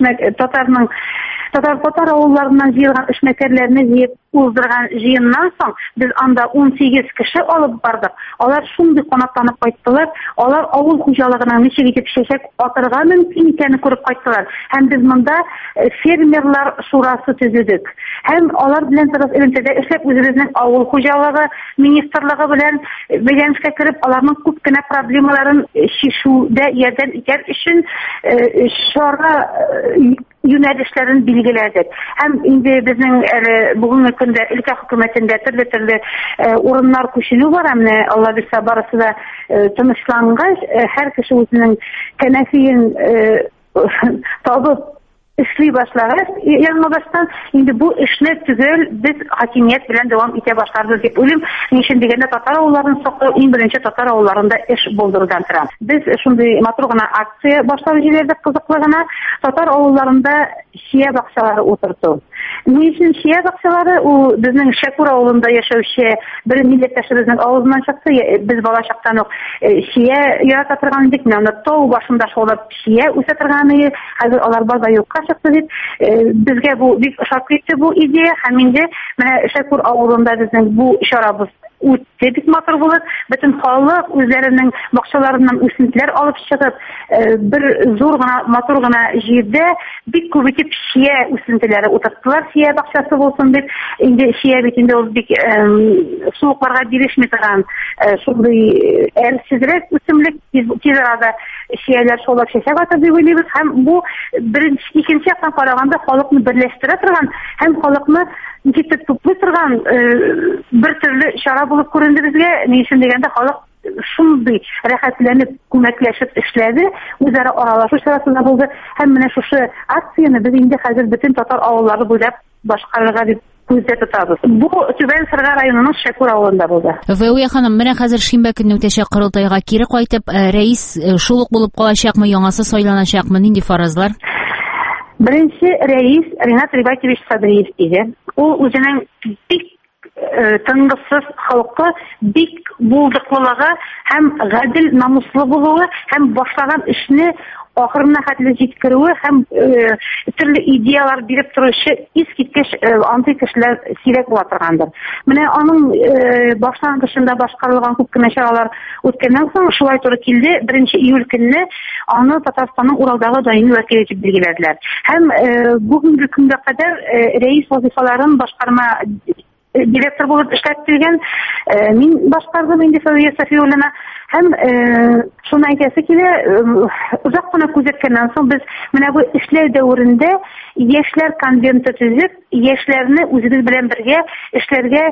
татар авылларыннан җыелган эшмәкәрләрне җыеп уздырган җыеннан соң без анда 18 кеше алып бардык. Алар шундый канатланып кайттылар. Алар авыл хуҗалыгының ничек итеп чәчәк атырга мөмкин икәнен күреп кайттылар. Һәм без монда фермерлар шурасы төзедек. Һәм алар белән элемтәдә эшләп үзебезнең авыл хуҗалыгы министрлыгы белән бәйләнешкә кереп, аларның күп кенә проблемаларын чишүдә ярдәм итәр өчен чара юнәлешләрен билгеләдек. Һәм инде безнең бүгенге көндә өлкә хөкүмәтендә төрле урыннар күченү бар. Менә Алла бирсә барысы да тынычлангач, һәр кеше үзенең кәнәфиен табып эшли башлагач, яңа баштан инде бу эшне түгел без хакимият белән дәвам итә башларбыз дип уйлыйм. Ни өчен дигәндә татар авылларын саклау иң беренче татар авылларында эш булдырудан тора. Без шундый матур гына акция башлап җибәрдек, кызыклы гына. Татар авылларында шия бакчалары утырту. Ни өчен шия бакчалары? Ул безнең Шәкүр авылында яшәүче бер милләттәшебезнең авызыннан чыкты. Без бала чактан ук шия ярата торган идек. Менә тау башында шулап шия үсә торган иде. Хәзер алар база юкка чыкты дип, безгә бу бик ошап китте бу идея. Һәм инде менә Шәкүр авылында безнең бу чарабыз үтте бик матур булып, бөтен халык үзләренең бакчаларыннан үсентеләр алып чыгып, бер зур гына матур гына җирдә бик күп итеп шия үсентеләре утырттылар, шия бакчасы булсын дип. Инде шия бит инде ул бик суыкларга бирешми торган шундый әрсезрәк үсемлек, тиз арада шияләр шулап чәчәк атыр дип уйлыйбыз. Һәм бу беренче, икенче яктан караганда халыкны берләштерә торган һәм халыкны ничектер туплый торган бер төрле чара булып күренде безгә. Ни өчен дигәндә, халык шундый рәхәтләнеп, күмәкләшеп эшләде, үзара аралашу чарасында булды. Һәм менә шушы акцияне без инде хәзер бөтен татар авыллары буйлап башкарырга дип күздә тотабыз. Бу Түбән Сырга районының Шәкүр авылында булды. Вәүя ханым, менә хәзер шимбә көнне үтәчәк корылтайга кире кайтып, рәис шул ук булып калачакмы, яңасы сайланачакмы, нинди фаразлар? Беренче рәис Ринат Рибатович Садриев иде. Ул үзенең бик тынгысыз халыкка бик булдыклылыгы һәм гадел, намуслы булуы һәм башлаган эшне ахырына хәтле җиткерүе һәм төрле идеялар биреп торучы искиткеч антый кешеләр сирәк була торгандыр. Менә аның башлангычында башкарылган күп кенә чаралар үткәннән соң шулай туры килде. 1 июль көнне аны Татарстанның Уралдагы даими вәкиле дип билгеләделәр. Һәм бүгенге көнгә кадәр рәис вазифаларын башкарма директор булып эшләп килгән мин башкардым инде Фәүзия Сафиуллина. Һәм шуны әйтәсе килә, озак кына күзәткәннән соң без менә бу эшләр дәврендә яшьләр конвенты төзеп, яшьләрне үзебез белән бергә эшләргә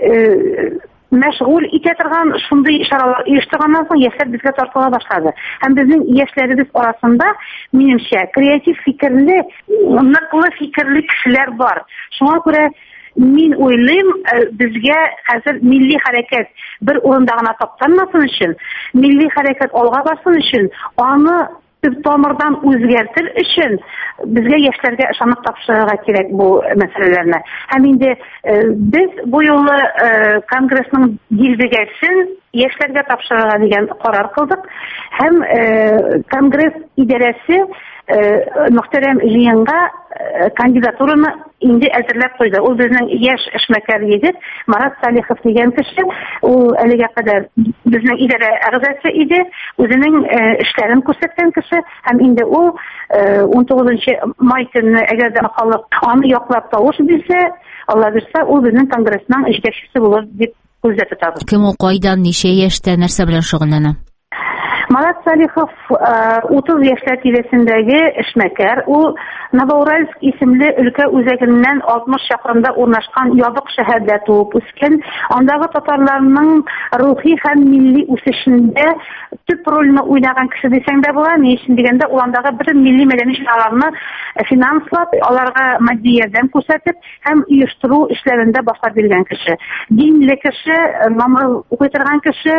мәшгуль итә торган шундый чаралар оештырганнан соң яшьләр безгә тартыла башлады. Һәм безнең яшьләребез арасында, минемчә, креатив фикерле, ныклы фикерле кешеләр бар. Шуңа күрә мин уйлыйм, безгә хәзер милли хәрәкәт бер урында гына таптанмасын өчен, милли хәрәкәт алга барсын өчен, аны тамырдан үзгәртер өчен безгә яшьләргә ышанып тапшырырга кирәк бу мәсьәләләрне. Һәм инде без бу юлы конгрессның дилбегәсен яшьләргә тапшырырга дигән карар кылдык. Һәм конгресс идарәсе мөхтәрәм җыенга кандидатураны инде әзерләп куйды. Ул безнең яшь эшмәкәр егет Марат Салихов дигән кеше. Ул әлегә кадәр безнең идарә әгъзасы иде, үзенең эшләрен күрсәткән кеше. Һәм инде ул 19 май көнне, әгәр дә халык аны яклап тавыш бирсә, Алла бирсә, ул безнең конгрессның җитәкчесе булыр дип күздә тотабыз. Кем ул, кайдан, ничә яшьтә, нәрсә белән шөгыльләнә? Марат Салихов 30 яшьләр тирәсендәге эшмәкәр. Ул Новоуральск исемле өлкә үзәгеннән 60 чакрымда урнашкан ябык шәһәрдә туып үскән. Андагы татарларның рухи һәм милли үсешендә төп рольне уйнаган кеше дисәң дә була. Ни өчен дигәндә, ул андагы бер милли мәдәни чараларны финанслап, аларга матди ярдәм күрсәтеп һәм оештыру эшләрендә башлап биргән кеше. Динле кеше, намаз укый торган кеше,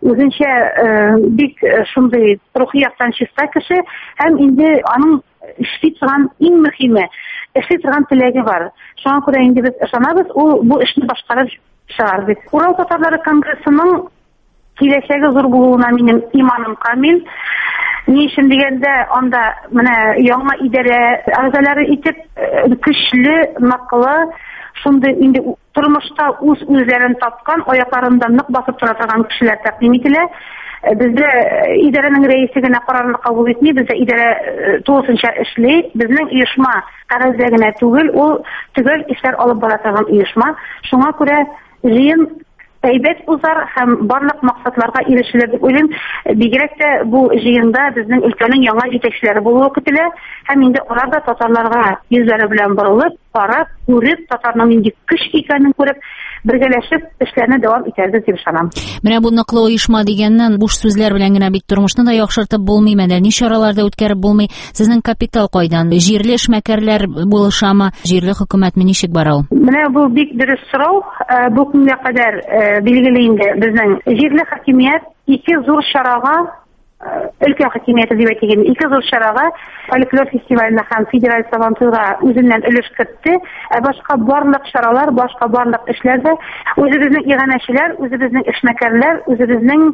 үзенчә бик шундый рухи яктан чиста кеше һәм инде аның эшли торган иң мөһиме, эшли торган теләге бар. Шуңа күрә инде без ышанабыз, ул бу эшне башкарып чыгар дип. Урал татарлары конгрессының киләчәге зур булуына минем иманым камил. Ни өчен дигәндә, анда менә яңа идарә әгъзалары итеп көчле, наклы, шундый инде тормышта үзләрен тапкан, аякларында нык басып тора торган кешеләр тәкъдим ителә. Бездә идарәнең рәисе генә карарны кабул итми, бездә идарә тулысынча эшли. Безнең оешма кәгазьдә генә түгел, ул төгәл эшләр алып бара торган оешма. Шуңа күрә җыен әйбәт узар һәм барлык максатларга ирешелер дип уйлыйм. Бигрәк тә бу җыенда безнең өлкәнең яңа җитәкчеләре булуы көтелә һәм инде аларда татарларга йөзләре белән борылып, карап, күреп, татарның нинди көч икәнен күреп, бергәләшеп эшләрне дәвам итәрбез дип ышанам. Менә бу ныклы оешма дигәннән буш сүзләр белән генә бит тормышны да яхшыртып булмый, мәдәни чараларда үткәреп булмый. Сезнең капитал кайдан? Җирле эшмәкәрләр булышамы? Җирле хөкүмәтме ничек бара ул? Менә бу бик дөрес сорау. Бу көнгә кадәр билгеле инде безнең җирле хакимият ике зур чарага, өлкә хакимияте дип әйтегез, ике зур чарага, фольклор фестиваленә һәм федераль сабантуйга үзеннән өлеш кертте. Башка барлык чаралар, башка барлык эшләрдә үзебезнең иганәчеләр, үзебезнең эшмәкәрләр, үзебезнең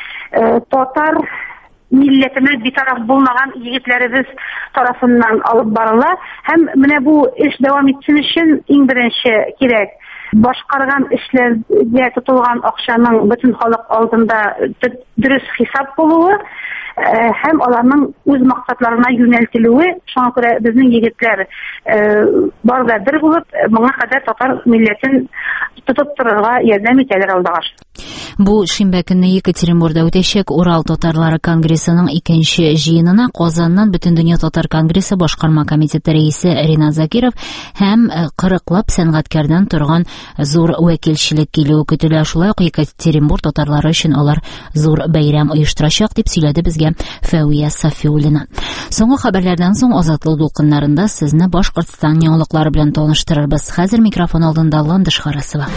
татар милләтенә битараф булмаган егетләребез тарафыннан алып барыла. Һәм менә бу эш дәвам итсен өчен иң беренче кирәк башкарган эшләргә тотылган акчаның бөтен халык алдында дөрес хисап булуы һәм аларның үз максатларына юнәлтелүе. Шуңа күрә безнең егетләр барда бер булып, моңа кадәр татар милләтен тотып торырга ярдәм итәләр алдагаш. Бу шимбә көнне Екатеринбургда үтәчәк Урал татарлары конгрессының икенче җыенына Казаннан Бөтендөнья татар конгрессы башкарма комитеты рәисе Ринат Закиров һәм 40лап сәнгатькәрдән торган зур вәкилчелек килүе көтелә. Шулай ук Екатеринбург татарлары өчен алар зур бәйрәм оештырачак дип сөйләде безгә Фәвия Сафиуллина. Соңгы хәбәрләрдән соң Азатлык дулкыннарында сезне Башкортстан яңалыклары белән таныштырырбыз. Хәзер микрофон алдында Ландыш Харасова.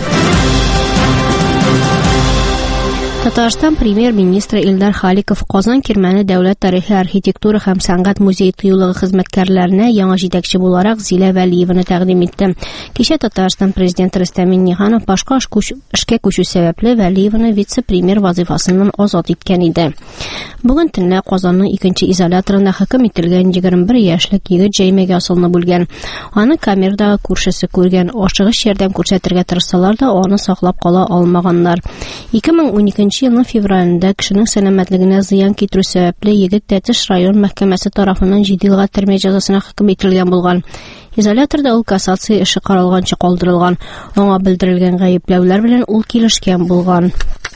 Татарстан премьер-министры Илдар Халиков Казан Кирмәне дәүләт тарихи архитектура һәм сәнгать музей тыюлыгы хезмәткәрләренә яңа җитәкче буларак Зилә Вәлиеваны тәкъдим итте. Кичә Татарстан президенты Рөстәм Миңнеханов башка эшкә күчү сәбәпле Вәлиеваны вице-премьер вазифасыннан азат иткән иде. Бүген төнлә Казанның икенче изоляторында хөкем ителгән 21 яшьлек егет җәймәгә асылны бүлгән. Аны камердагы күршесе күргән, ашыгыч ярдәм күрсәтергә тырышсалар да аны саклап кала алмаганнар. 2012 елның февралендә кешенең сәламәтлегенә зыян китерү сәбәпле егет Тәтеш район мәхкәмәсе тарафыннан 7 елга төрмә җәзасына хөкем ителгән булган. Изоляторда ул кассация эше каралганча калдырылган. Аңа белдерелгән гаепләүләр белән ул килешкән булган.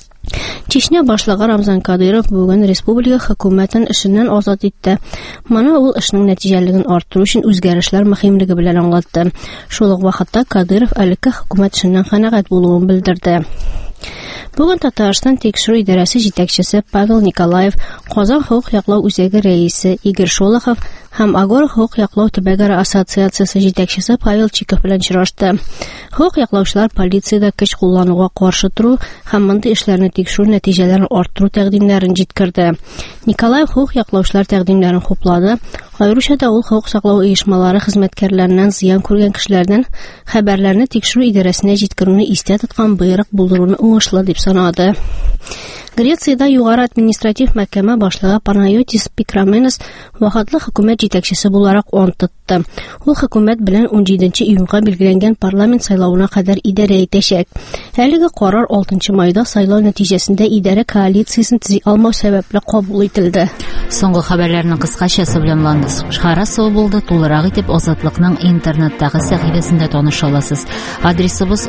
Чечня башлыгы Рамзан Кадыров бүген республика хөкүмәтен эшеннән азат итте. Моны ул эшнең нәтиҗәлелеген арттыру өчен үзгәрешләр мөһимлеге белән аңлатты. Шул ук вакытта Кадыров элекке хөкүмәт эшеннән канәгать булуын белдерде. Бүген Татарстан тикшерү идарәсе җитәкчесе Павел Николаев, Казан хокук яклау үзәге рәисе Игорь Шолохов һәм Агора хокук яклау төбәгара ассоциациясе җитәкчесе Павел Чиков белән очрашты. Хокук яклаучылар полициядә көч куллануга каршы туру һәм мондый эшләрне тикшерү нәтиҗәләрен арттыру тәкъдимнәрен җиткерде. Николаев хокук яклаучылар тәкъдимнәрен хуплады. Аеруча да ул хокук саклау оешмалары хезмәткәрләреннән зыян күргән кешеләрдән хәбәрләрне тикшерү идарәсенә җиткерүне истә тоткан боерык булдыруны уңышлы дип санады. Грециядә югары административ мәхкәмә башлыгы Панайотис Пикраменос вакытлы хөкүмәт җитәкчесе буларак ант тотты. Ул хөкүмәт белән 17 июньгә билгеләнгән парламент сайлауына кадәр идарә итәчәк. Әлеге карар 6 майда сайлау нәтиҗәсендә идарә коалициясен төзи алмау сәбәпле кабул ителде. Соңгы хәбәрләрнең кыскачасы белән Ландыш Харасова булды. Тулырак итеп Азатлыкның интернеттагы сәхифәсендә таныша аласыз. Адресыбыз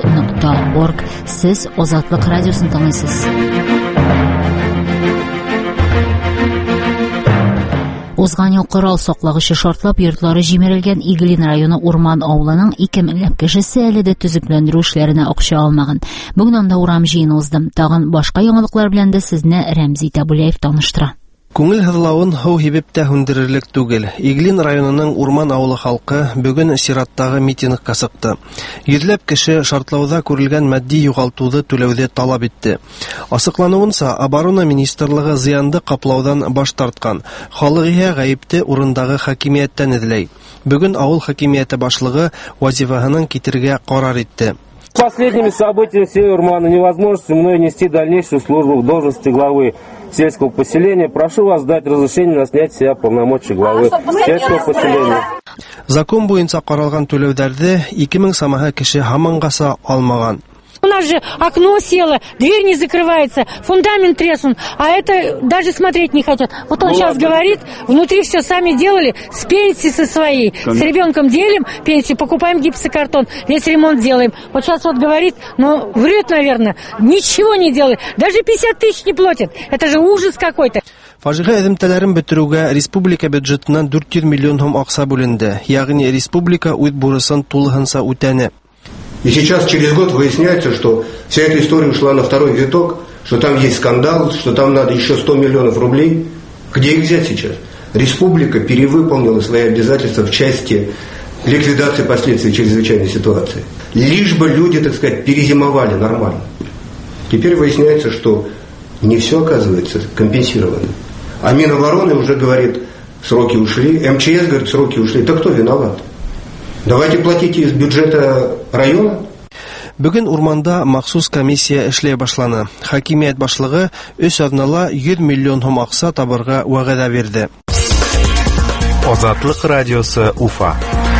azatlык.org. Сез Азатлык радиосын тыңлыйсыз. Узган ел корал саклагычы шартлап йортлары җимерелгән Иглин районы Урман авылының 2000 кешесе әле дә төзекләндерү эшләренә акча алмаган. Бүген анда урам җыены узды. Тагын башка яңалыклар белән дә сезне Рәмзи Табулаев таныштыра. Күңел һыҙлауын һыу һибеп тә һүндерерлек түгел. Иглин районының Урман авылы халкы бүген сираттагы митингка сыҡты. Йөҙләп кеше шартлауда күрелгән матди юғалтыуҙы түләүҙе талап итте. Асыҡланыуынса, оборона министрлығы зыянды ҡаплауҙан баш тартҡан. Халыҡ иһә ғәйепте урындағы хакимиәттән эҙләй. Бүген ауыл хакимиәте башлығы вазифаһының китергә ҡарар итте. С последними событиями в селе Урмана невозможностью мной нести дальнейшую службу в должности главы сельского поселения. Прошу вас дать разрешение на снятие себя полномочий главы сельского поселения. Закон буйынса ҡаралған түләүҙәрҙе 2000 самаһы кеше һаманғаса алмаған. У нас же окно село, дверь не закрывается, фундамент треснут, а это даже смотреть не хотят. Вот он сейчас говорит, внутри все сами делали, с пенсии со своей, с ребенком делим пенсию, покупаем гипсокартон, весь ремонт делаем. Вот сейчас вот говорит, ну врет, наверное, ничего не делает, даже 50 тысяч не платят. Это же ужас какой-то. Фажиға эҙемтәләрен бөтөрөүгә республика бюджетынан 400 миллион һум аҡса бүленде. Яғни республика үҙ бурысын тулыһынса үтәне. И сейчас, через год, выясняется, что вся эта история ушла на второй виток, что там есть скандал, что там надо еще 100 миллионов рублей. Где их взять сейчас? Республика перевыполнила свои обязательства в части ликвидации последствий чрезвычайной ситуации. Лишь бы люди, так сказать, перезимовали нормально. Теперь выясняется, что не все, оказывается, компенсировано. А Минобороны уже говорит, сроки ушли, МЧС говорит, сроки ушли. Так кто виноват? Давайте платите из бюджета района. Бүген Урманда махсус комиссия эшләй башланы. Хакимият башлыгы 3 аҙнала 100 миллион һум аҡса табырға вәғәҙә бирҙе. Азатлык радиосы Уфа.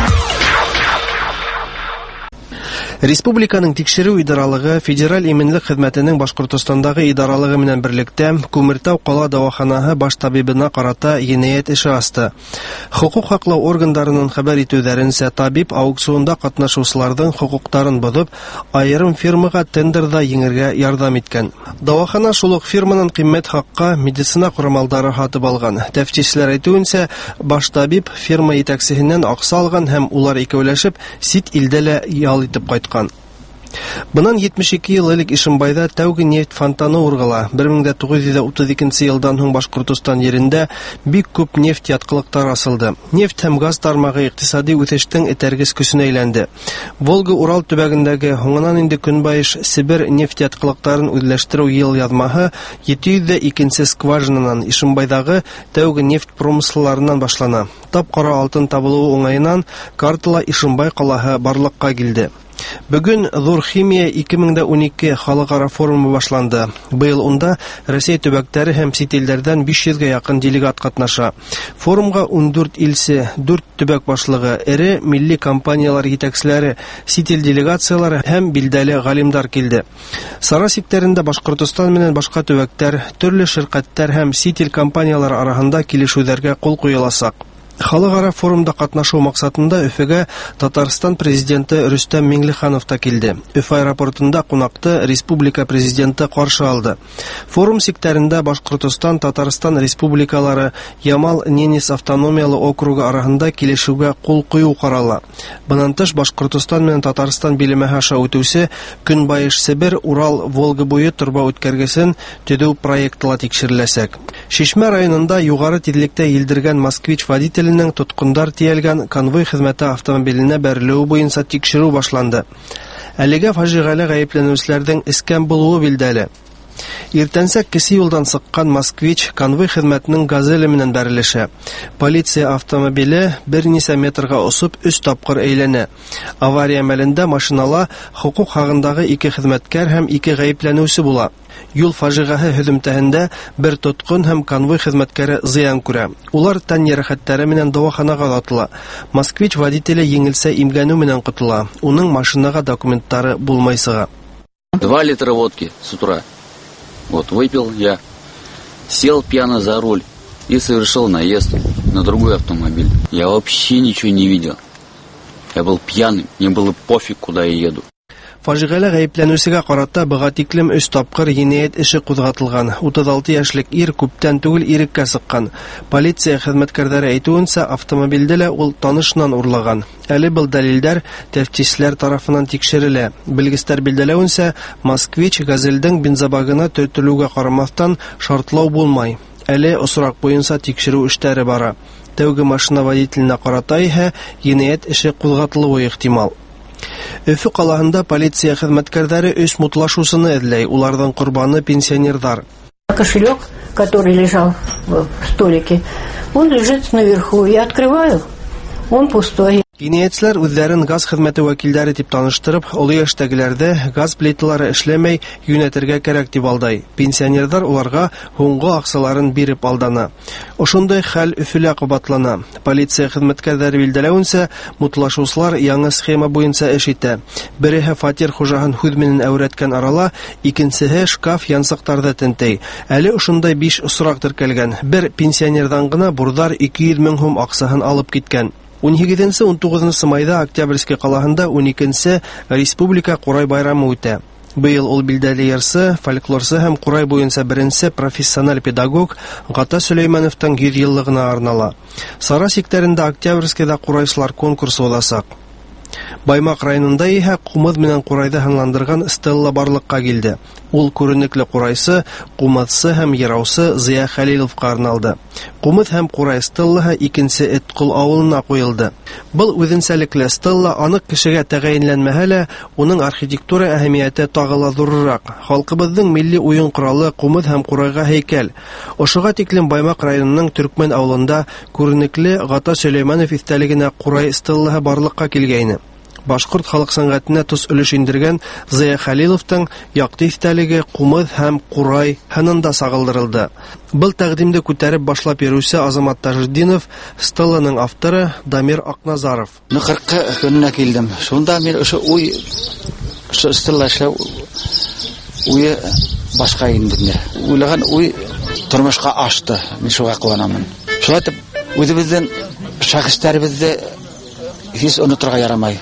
Республиканың тикшерү идаралыгы федераль именлек хеҙмәтенең Башҡортостандагы идаралыгы менән берлектә Күмертау ҡала дауаханаһы баш табибына ҡарата енәйәт эше асты. Хоҡуҡ һаҡлау органдарының хәбәр итеүҙәренсә, табиб аукционда ҡатнашыусыларҙың хоҡуҡтарын боҙоп, айырым фирмаға тендерҙа еңергә ярҙам иткән. Дауахана шул уҡ фирманан ҡиммәт хаҡҡа медицина ҡорамалдары һатып алған. Тәфтишләр әйтеүенсә, баш табиб фирма етәксеһенән аҡса алған һәм улар икәүләшеп сит илдә лә ял итеп ҡайтҡан. Бынан 72 ел элек Ишембайҙа тәүге нефть фонтаны урғыла. 1932 йылдан һуң Башҡортостан ерендә бик күп нефть ятҡылыҡтар асылды. Нефть һәм газ тармағы иҡтисади үҫештең этәргес көсөнә әйләнде. Волга-Урал төбәгендәге һуңынан инде көнбайыш Себер нефть ятҡылыҡтарын үҙләштереү йыл яҙмаһы 702-нсе скважинанан Ишембайҙағы тәүге нефть промыслаларынан башлана. Тап-ҡара алтын табылыуы уңайынан картала Ишембай ҡалаһы барлыҡҡа килде. Бүген Ҙур химия 2012 халыҡара форумы башланды. Быйыл унда Рәсәй төбәктәре һәм сит илдәрҙән 500-гә яҡын делегат ҡатнаша. Форумға 14 илсе, 4 төбәк башлығы, эре милли компаниялар етәкселәре, сит ил делегациялары һәм билдәле ғалимдар килде. Сара сиктәрендә Башҡортостан менән башҡа төбәктәр, төрлө ширкәттәр һәм сит ил компаниялар араһында килешеүҙәргә ҡул ҡуйыласаҡ. Халыҡара форумда ҡатнашыу маҡсатында Өфөгә Татарстан президенты Рөстәм Миңлеханов та килде. Өфө аэропортында ҡунаҡты республика президенты ҡаршы алды. Форум сиктәрендә Башҡортостан, Татарстан республикалары, Ямал-Ненец автономиялы округы араһында килешеүгә ҡул ҡуйыу ҡарала. Бынан тыш Башҡортостан менән Татарстан биләмәһе аша үтеүсе Көнбайыш Себер, Урал, Волга буйы торба үткәргесен төҙөү проекты ла тикшереләсәк. Шишмә районында юғары тиҙлектә елдергән москвич водителенең тотҡондар тейәлгән конвой хеҙмәте автомобиленә бәрелеүе буйынса тикшереү башланды. Әлегә фажиғәле ғәйепләнеүселәрҙең эскән булыуы билдәле. Иртәнсәк кесе юлдан сыҡҡан москвич конвой хеҙмәтенең газеле менән бәрелешә. Полиция автомобиле бер нисә метрға осоп 3 тапҡыр әйләнә. Авария мәлендә машинала хоҡуҡ һағындағы 2 хеҙмәткәр һәм 2 ғәйепләнеүсе була. Юл фажиғаһы һөҙөмтәһендә бер тотҡон һәм конвой хеҙмәткәре зыян күрә. Улар тән йәрәхәттәре менән дауаханаға оҙатыла. Москвич водителе еңелсә имгәнеү менән ҡотола. Уның машинаға документтары булмай сыға. 2 литра водки с утра. Вот выпил я, сел пьяно за руль и совершил наезд на другой автомобиль. Я вообще ничего не видел. Я был пьяный, мне было пофиг, куда я еду. Фаҗигале гаепләнүчегә карата быга тиклем 3 тапкыр җинаять эше кузгатылган. 36 яшьлек ир күптән түгел иреккә сыккан. Полиция хезмәткәрләре әйтүенчә, автомобильдә лә ул танышыннан урлаган. Әле был дәлилләр тәфтишләр тарафыннан тикшерелә. Белгечләр билдәләвенчә, Москвич газельдән бензобагына төртелүгә карамастан шартлау булмай. Әле осрак буенча тикшерү эшләре бара. Тәүге машина водителенә карата иһә җинаять эше кузгатылуы ихтимал. Өфе калаһында полиция хезмәткәрләре 3 мутлашучыны эзләй. Улардан курбаны пенсионердар. Кошелек, который лежал в столике, он лежит наверху. Я открываю, он пустой. Җинаятьчеләр үзләрен газ хезмәте вәкилләре дип таныштырып, олы яшьтәгеләрдә газ плиталары эшләмәй, юнәтергә кирәк дип алдай. Пенсионердар уларга һуңгы аксаларын биреп алдана. Ошондай хәл Өфелә кабатлана. Полиция хезмәткәрләре билдәләвенчә, мутлашучылар яңа схема буенча эш итә. Береһе фатир хуҗаһын һүз менән әүрәткән арала, икенчеһе шкаф янсыктарда тентей. Әле ошондай 5 осрак теркәлгән. Бер пенсионердан гына бурдар 200 мең сум аксаһын алып киткән. 17-19 майда Октябрьский калаһында 12-нче республика Курай байрамы үтә. Быел ул билдәле йырчы, фольклорчы һәм Курай буенча беренче профессиональ педагог Гата Сөләймановтың 100 еллыгына арнала. Сара сектәрендә Октябрьскийда Курайчылар конкурсы узачак. Баймак районында иһә Кумыд менән Курайда һанландырган стелла барлыкка килде. Ул күренекле Курайсы, Кумыдсы һәм Яраусы Зия Хәлиловка арналды. Кумыд һәм Курай стеллаһы икенче Эткул авылына куелды. Был үзенчәлекле стелла анык кешегә тәгаенләнмәһә лә, уның архитектура әһәмияте тагы ла зуррак. Халкыбызның милли уен коралы Кумыд һәм Курайга һәйкәл. Ошыга тиклем Баймак районының Төркмән авылында күренекле Гата Сөләйманов истәлегенә Курай стеллаһы барлыкка килгәйне. Башкорт халык сәнгатенә тус өлеш индергән Зия Хәлиловтың якты истәлеге Кумыд һәм Курай һанында сагылдырылды. Был тәкъдимде күтәреп башлап йөрүче Азамат Тажетдинов, стелланың авторы Дамир Акназаров. 40 көннә килдем. Шунда мен ошо стелла эшләү уе башка инде. Уйлаган уй тормышка ашты. Мин шуга куанамын. Шулай итеп, үзебездән шәхесләребезне һис онытырга ярамай.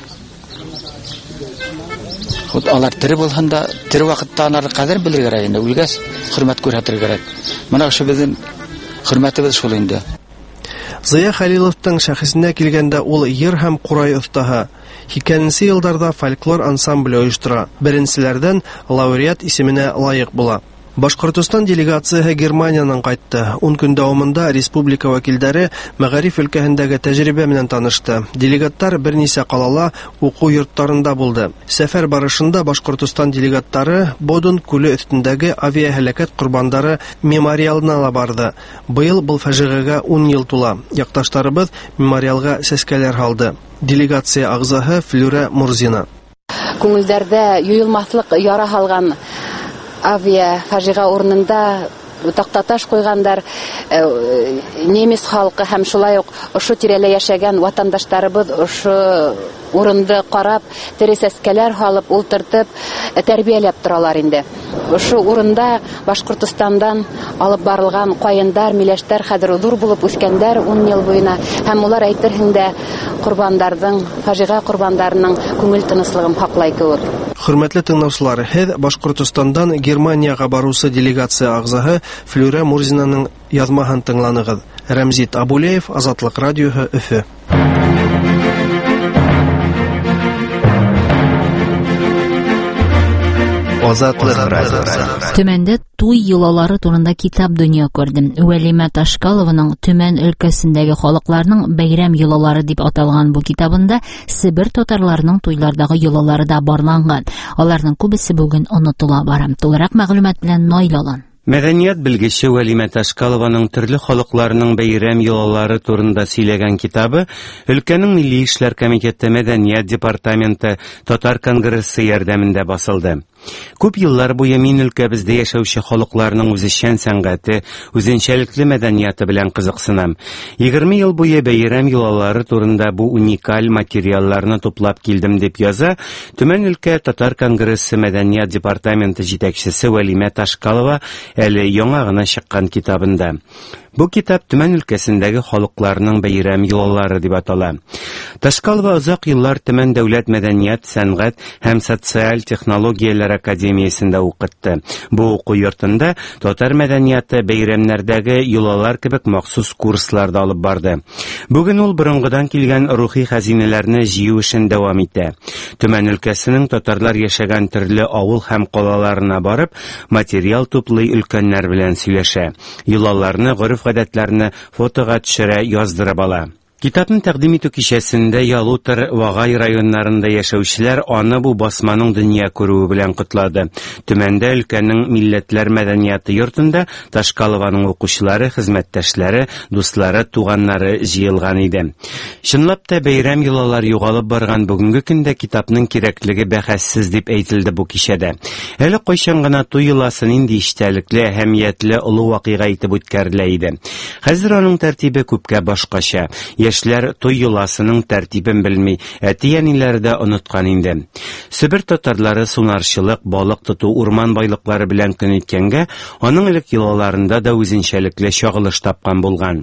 Алар тире булганда, тире вакытта аларны кадер белергә кирәк инде. Үлгәс, хөрмәт күрсәтергә кирәк. Менә ошо безнең хөрмәтебез шул инде. Зия Хәлиловтың шәхесенә килгәндә ул йыр һәм Курай остаһы. 2000 елларда фольклор ансамбле оештыра. Беренчеләрдән лауреат исеменә лаек була. Башкортстан делегациясе Германиянан кайтты. 10 көн дәвамында республика вәкилләре мәгариф өлкәһендәге тәҗрибә белән танышты. Делегаттар берничә калала уку йортларында булды. Сәфәр барышында Башкортстан делегаттары Бодон күле өстендәге авиаһәлакәт курбандары мемориалына ла барды. Быел был фаҗигагә 10 ел тула. Якташларыбыз мемориалга сәскәләр алды. Делегация агзаһы Флюра Мурзина. Күңелдәрдә юйылмаслык яра алган авиа фажига урынында тактаташ койгандар немец халкы һәм шулай ук ошо тирәлә яшәгән ватандашларыбыз ошо урынды карап, тересәскәләр халып ултыртып тәрбияләп торалар инде. Ошо урында Башкортстандан алып барылган кайындар, миләштәр хәзер зур булып үскәндәр 10 ел буена һәм улар әйтерһең дә курбандардың, фажига курбандарының күңел тынычлыгын хаклай кебек. Хөрмәтле тыңлаучылар, һез Башкортстандан Германияга баручы делегация агзаһы Флюра Мурзинаның язмаһын тыңланыгыз. Рәмзит Абулеев, Азатлык радиоһы, Өфе. Төмәндә туй йолалары турында китап дөнья күрдем. Вәлимә Ташкалованың Төмән өлкәсендәге халыкларның бәйрәм йолалары дип аталган бу китабында Себер татарларының туйлардагы йолалары да барланган. Аларның күбесе бүген онытыла бара. Тулырак мәгълүмат белән Найлалан. Мәдәният белгече Вәлимә Ташкалованың төрле халыкларның бәйрәм йолалары турында сөйләгән китабы өлкәнең Милли эшләр комитеты Мәдәният департаменты Татар конгрессы ярдәмендә басылды. Күп еллар буе мин өлкәбездә яшәүче халыкларның үзешчән сәнгате, үзенчәлекле мәдәнияты белән кызыксынам. 20 ел буе бәйрәм йолалары турында бу уникаль материалларны туплап килдем дип яза Төмән өлкә Татар конгрессы Мәдәният департаменты җитәкчесе Вәлимә Ташкалова әле яңа гына чыккан китабында. Бу китап Төмән өлкәсендәге халыкларның бәйрәм йолалары дип атала. Ташкалова озак еллар Төмән дәүләт мәдәният, сәнгать һәм социаль технологияләр академиясендә укытты. Бу уку йортында татар мәдәнияты, бәйрәмнәрдәге йолалар кебек махсус курсларда алып барды. Бүген ул борынгыдан килгән рухи хәзинәләрне җыю эшен дәвам итә. Төмән өлкәсенең татарлар яшәгән төрле авыл һәм калаларына барып, материал туплый, өлкәннәр белән сөйләшә. Йолаларны, гореф-гадәтләрне фотога төшерә, яздырып ала. Китапны тәкъдим итү кичәсендә Ялутыр, Вагай районнарында яшәүчеләр аны бу басманың дөнья күрүе белән котлады. Төмәндә өлкәнең милләтләр мәдәнияты йортында Ташкалованың укучылары, хезмәттәшләре, дуслары, туганнары җыелган иде. Чынлап та бәйрәм йолалар югалып барган бүгенге көндә китапның кирәклеге бәхәссез дип әйтелде бу кичәдә. Әле кайчан гына туй йоласын инде иштәлекле, әһәмиятле олы вакыйга итеп үткәрелә иде. Хәзер аның тәртибе күпкә башкача. Яшьләр туй йоласының тәртибен белми, әти-әниләре дә оныткан инде. Себер татарлары сунарчылык, балык тоту, урман байлыклары белән көн иткәнгә, аның элек йолаларында да үзенчәлекле чагылыш тапкан булган.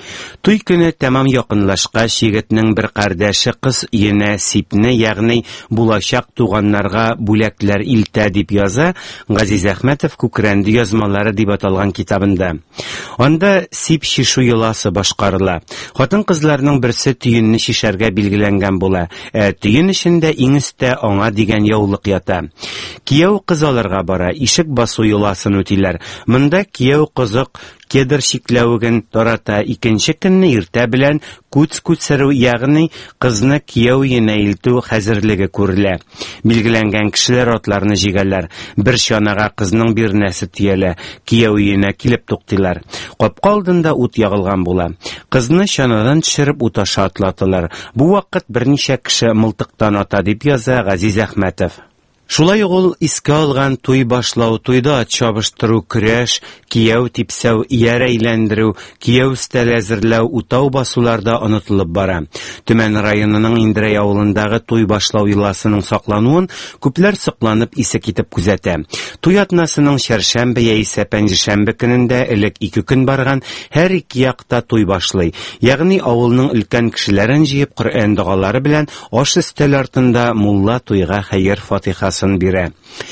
Туй көне тәмам якынлашкач, егетнең бер кардәше кыз өенә сипне, ягъни булачак туганнарга бүләкләр илтә дип яза Газиз Әхмәтов Күкрәнде язмалары дип аталган китабында. Анда сип шишу йоласы башкарыла. Хатын-кызларның берсе төенне шишәргә билгеләнгән була. Төен эчендә иң өстә аңа дигән яулык ята. Кияү кыз алырга бара, ишек басу йоласын үтиләр. Монда кияү кызык кедр шикләвеген тарата, икенче көнне иртә белән күц күцерү, ягъни кызны кияү өенә илтү хәзерлеге күрелә. Билгеләнгән кешеләр атларны җигәләр. Бер чанага кызның бирнәсе төялә. Кияү өенә килеп туктыйлар. Капка алдында ут ягылган була. Кызны чанадан төшереп ут аша атлаталар. Бу вакыт берничә кеше мылтыктан ата дип яза Газиз Әхмәтов. Шулай ул искә алган туй башлау, туйда ат чабыштыру, көрәш, кияү типсәү, ияр әйләндерү, кияү стәле әзерләү, утау басуларда онытылып бара. Төмән районының Индрәй авылындагы туй башлау йоласының саклануын күпләр сокланып исе китеп күзәтә. Туй атнасының чәршәмбе яисә пәнҗешәмбе көнендә элек 2 көн барган, һәр ике якта туй башлый. Ягъни авылның өлкән кешеләрен җыеп Коръән дугалары белән аш өстәл артында мулла туйга хәйр фатихасы бирә.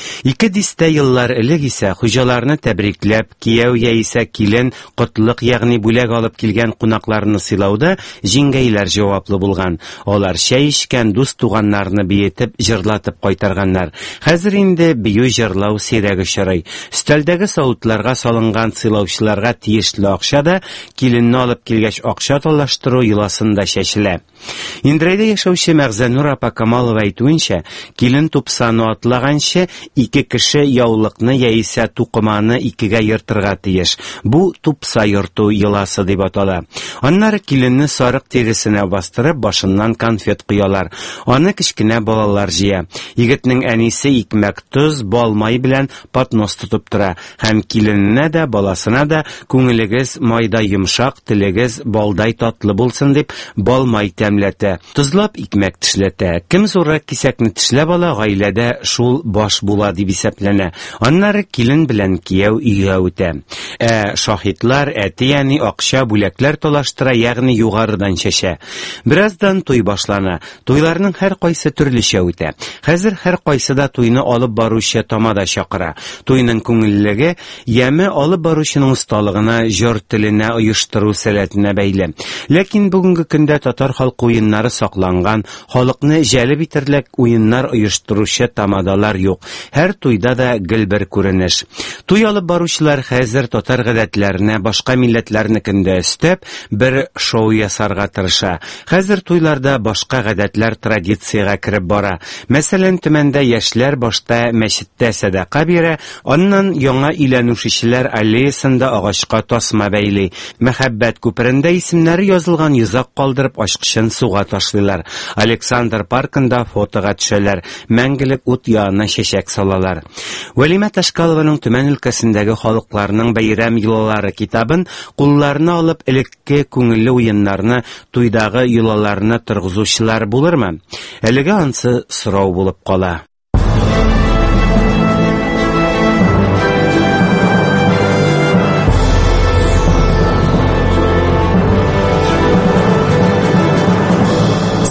2 дистә еллар элек исә хуҗаларны тәбрикләп, кияү яисә килен котлык, ягъни бүләк алып килгән кунакларны сыйлауда җиңгәйләр җаваплы булган. Алар чәй эчкән, дус туганнарны биетеп, җырлатып кайтарганнар. Хәзер инде бию җырлау сирәк очрый. Өстәлдәге савытларга салынган сыйлаучыларга тиешле акча да киленне алып килгәч акча талаштыру йоласында чәчелә. Индрәйдә яшәүче Мәгъзәнур апа Камалова әйтүенчә, килен тупсаны атлаганчы 2 кеше яулыкны яисә тукыманы 2гә йыртырга тиеш. Бу тупса йырту йоласы дип атала. Аннары киленне сарык тересенә бастырып, башыннан конфет куялар. Аны кечкенә балалар җыя. Егетнең әнисе икмәк, тоз, бал май белән патнос тотып тора. Һәм килененә дә, баласына да күңелегез майда йомшак, телегез балдай татлы булсын дип бал май тәмләтә. Тозлап икмәк тешләтә. Кем зуррак кисәкне тешләп ала, гаиләдә шул баш була дип исәпләнә. Аннары килен белән кияү өйгә үтә. Шаһитлар әти-әни акча, бүләкләр талаштыра, ягъни югарыдан чәчә. Бераздан туй башлана. Туйларның һәр кайсы төрлечә үтә. Хәзер һәр кайсы да туйны алып баручы тамада чакыра. Туйның күңеллеге яме алып баручының осталыгына, җыр теленә, оештыру сәләтенә бәйле. Ләкин бүгенге көндә татар халкы уеннары сакланган, халыкны җәлеп итерлек уеннар оештыручы тамадалар юк. Һәр туйда да гел бер күренеш. Туй алып баручылар хәзер татар гадәтләренә, башка милләтләрнекендә өстәп, бер шоу ясарга тырыша. Хәзер туйларда башка гадәтләр традициягә кереп бара. Мәсәлән, Төмәндә яшьләр башта мәчеттә садака бирә, аннан яңа өйләнүчеләр аллеясында агачка тасма бәйли. Мәхәббәт күперендә исемнәре язылган йозак калдырып, ачкычын суга ташлыйлар. Александр паркында фотога төшәләр. Мәңгелек ут янына чәчәк салалар. Вәлимә Ташкалованың Төмән өлкәсендәге халыкларның бәйрәм йолалары китабын кулларына алып элекке күңелле уеннарны, туйдагы йолаларны торгызучылар булырмы? Әлегә ансы сорау булып кала.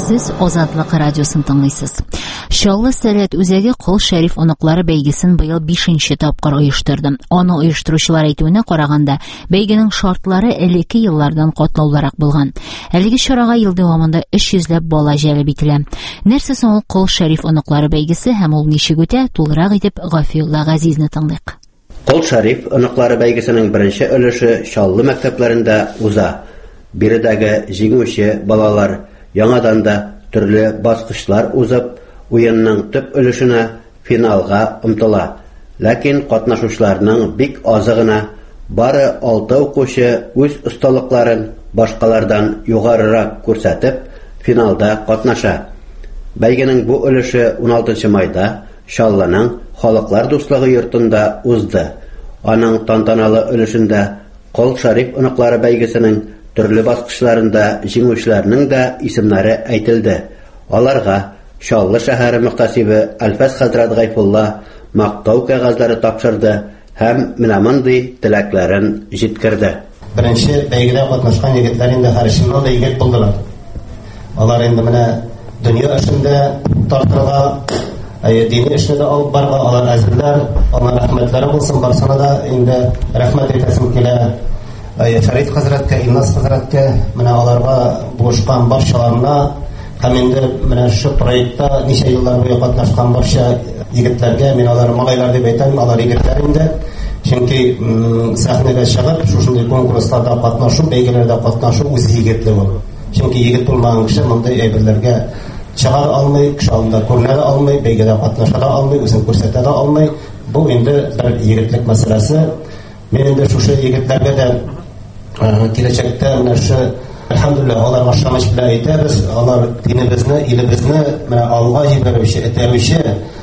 Сез Азатлык радиосын тыңлыйсыз. Шаллы Сәләт үзәге Кол Шәриф оныклары бәйгесен быел 5нче тапкыр оештырды. Аны оештыручылар әйтүенә караганда, бәйгенең шартлары элекке еллардан катлаулырак булган. Әлеге чарага ел дәвамында 300ләп бала җәлеп ителә. Нәрсә соң ул Кол Шәриф оныклары бәйгесе һәм ул ничек үтә? Тулырак итеп Гафиулла Газизны тыңлыйк. Кол Шәриф оныклары бәйгесенең беренче өлеше Шаллы мәктәпләрендә уза. Биредәге җиңүче балалар яңадан да төрле баскычлар узып, уенның төп өлешенә финалга омтыла. Ләкин катнашучыларның бик азы гына, бары 6 укучы үз осталыкларын башкалардан югарырак күрсәтеп, финалда катнаша. Бәйгенең бу өлеше 16 майда Шаллының Халыклар дуслыгы йортында узды. Аның тантаналы өлешендә Кол Шәриф оныклары бәйгесенең төрле баскычларында җиңүчеләрнең дә исемнәре әйтелде. Аларга Шаллы шәһәре мөхтәсибе Әлфәс хәзрәт Гайфулла мактау кәгазьләре тапшырды һәм менә мондый теләкләрен җиткерде. Беренче бәйгедә катнашкан егетләр инде һәршиннән да егет булдылар. Алар инде менә дөнья эшендә тартырга, дини эшне дә алып барга алар әзерләр. Алар рәхмәтләре булсын, барсына да инде рәхмәт әйтәсем килә. Фәрит хәзрәткә, Илнас хәзрәткә, менә аларга булышкан барчаларына һәм инде менә шу проектта ничә еллар буе катнашкан барча егетләргә, мин алар малайлар дип әйтәм, алар егетләр инде. Чөнки сәхнәгә чыгып, шушындый конкурсларда катнашу, бәйгеләрдә катнашу үз егетлеге бу. Чөнки егет булмаган кеше мондай әйберләргә чыгар алмый, кеше алдында күренә алмый, бәйгедә катнаша да алмый, үзен күрсәтә дә алмый. Бу инде бер егетлек мәсьәләсе. Мен инде шушы егетләргә дә киләчәктә менә шу әлхәмдүлилләһ аларга шамыш белән әйтәбез, алар динебезне, илебезне менә алга җибәрүче, этәрүче,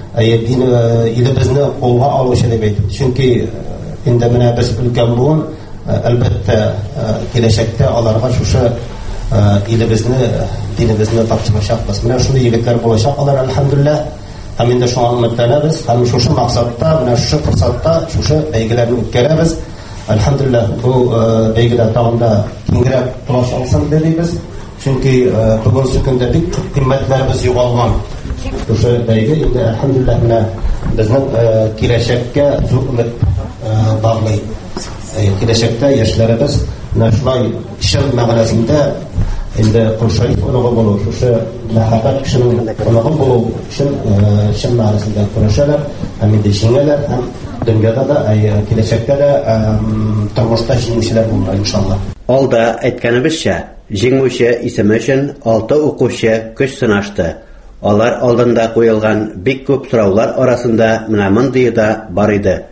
илебезне кулга алучы дип әйтәм. Чөнки инде менә без өлкән буын, әлбәттә киләчәктә аларга шушы илебезне, динебезне тапшырачакбыз. Менә шундый егетләр булачак алар әлхәмдүлилләһ. Һәм инде шуңа өметләнәбез, һәм шушы максатта, менә шушы форсатта шушы бәйгеләрне үткәрәбез. Әлхәмдүлилләһ, бу бәйгедә тагында киңрәк тулаш алсын дибез. Чөнки бүгенге көндә бик кыйммәтләребез югалган. Шушы бәйге инде әлхәмдүлилләһ менә безнең киләчәккә зур өмет баглый. Киләчәктә яшьләребез менә шулай шәм мәгънәсендә инде Кол Шәриф оныгы булу, шушы мәхәббәт кешенең оныгы булу өчен шәм мәгънәсендә күрәшәләр, һәм инде җиңәләр, һәм дөньяда да, киләчәктә дә тормышта җиңүчеләр булыр иншалла. Алда әйткәнебезчә, җиңүче исеме өчен 6 укучы көч сынашты. Алар алдында куелган бик күп сораулар арасында менә мондый да бар иде.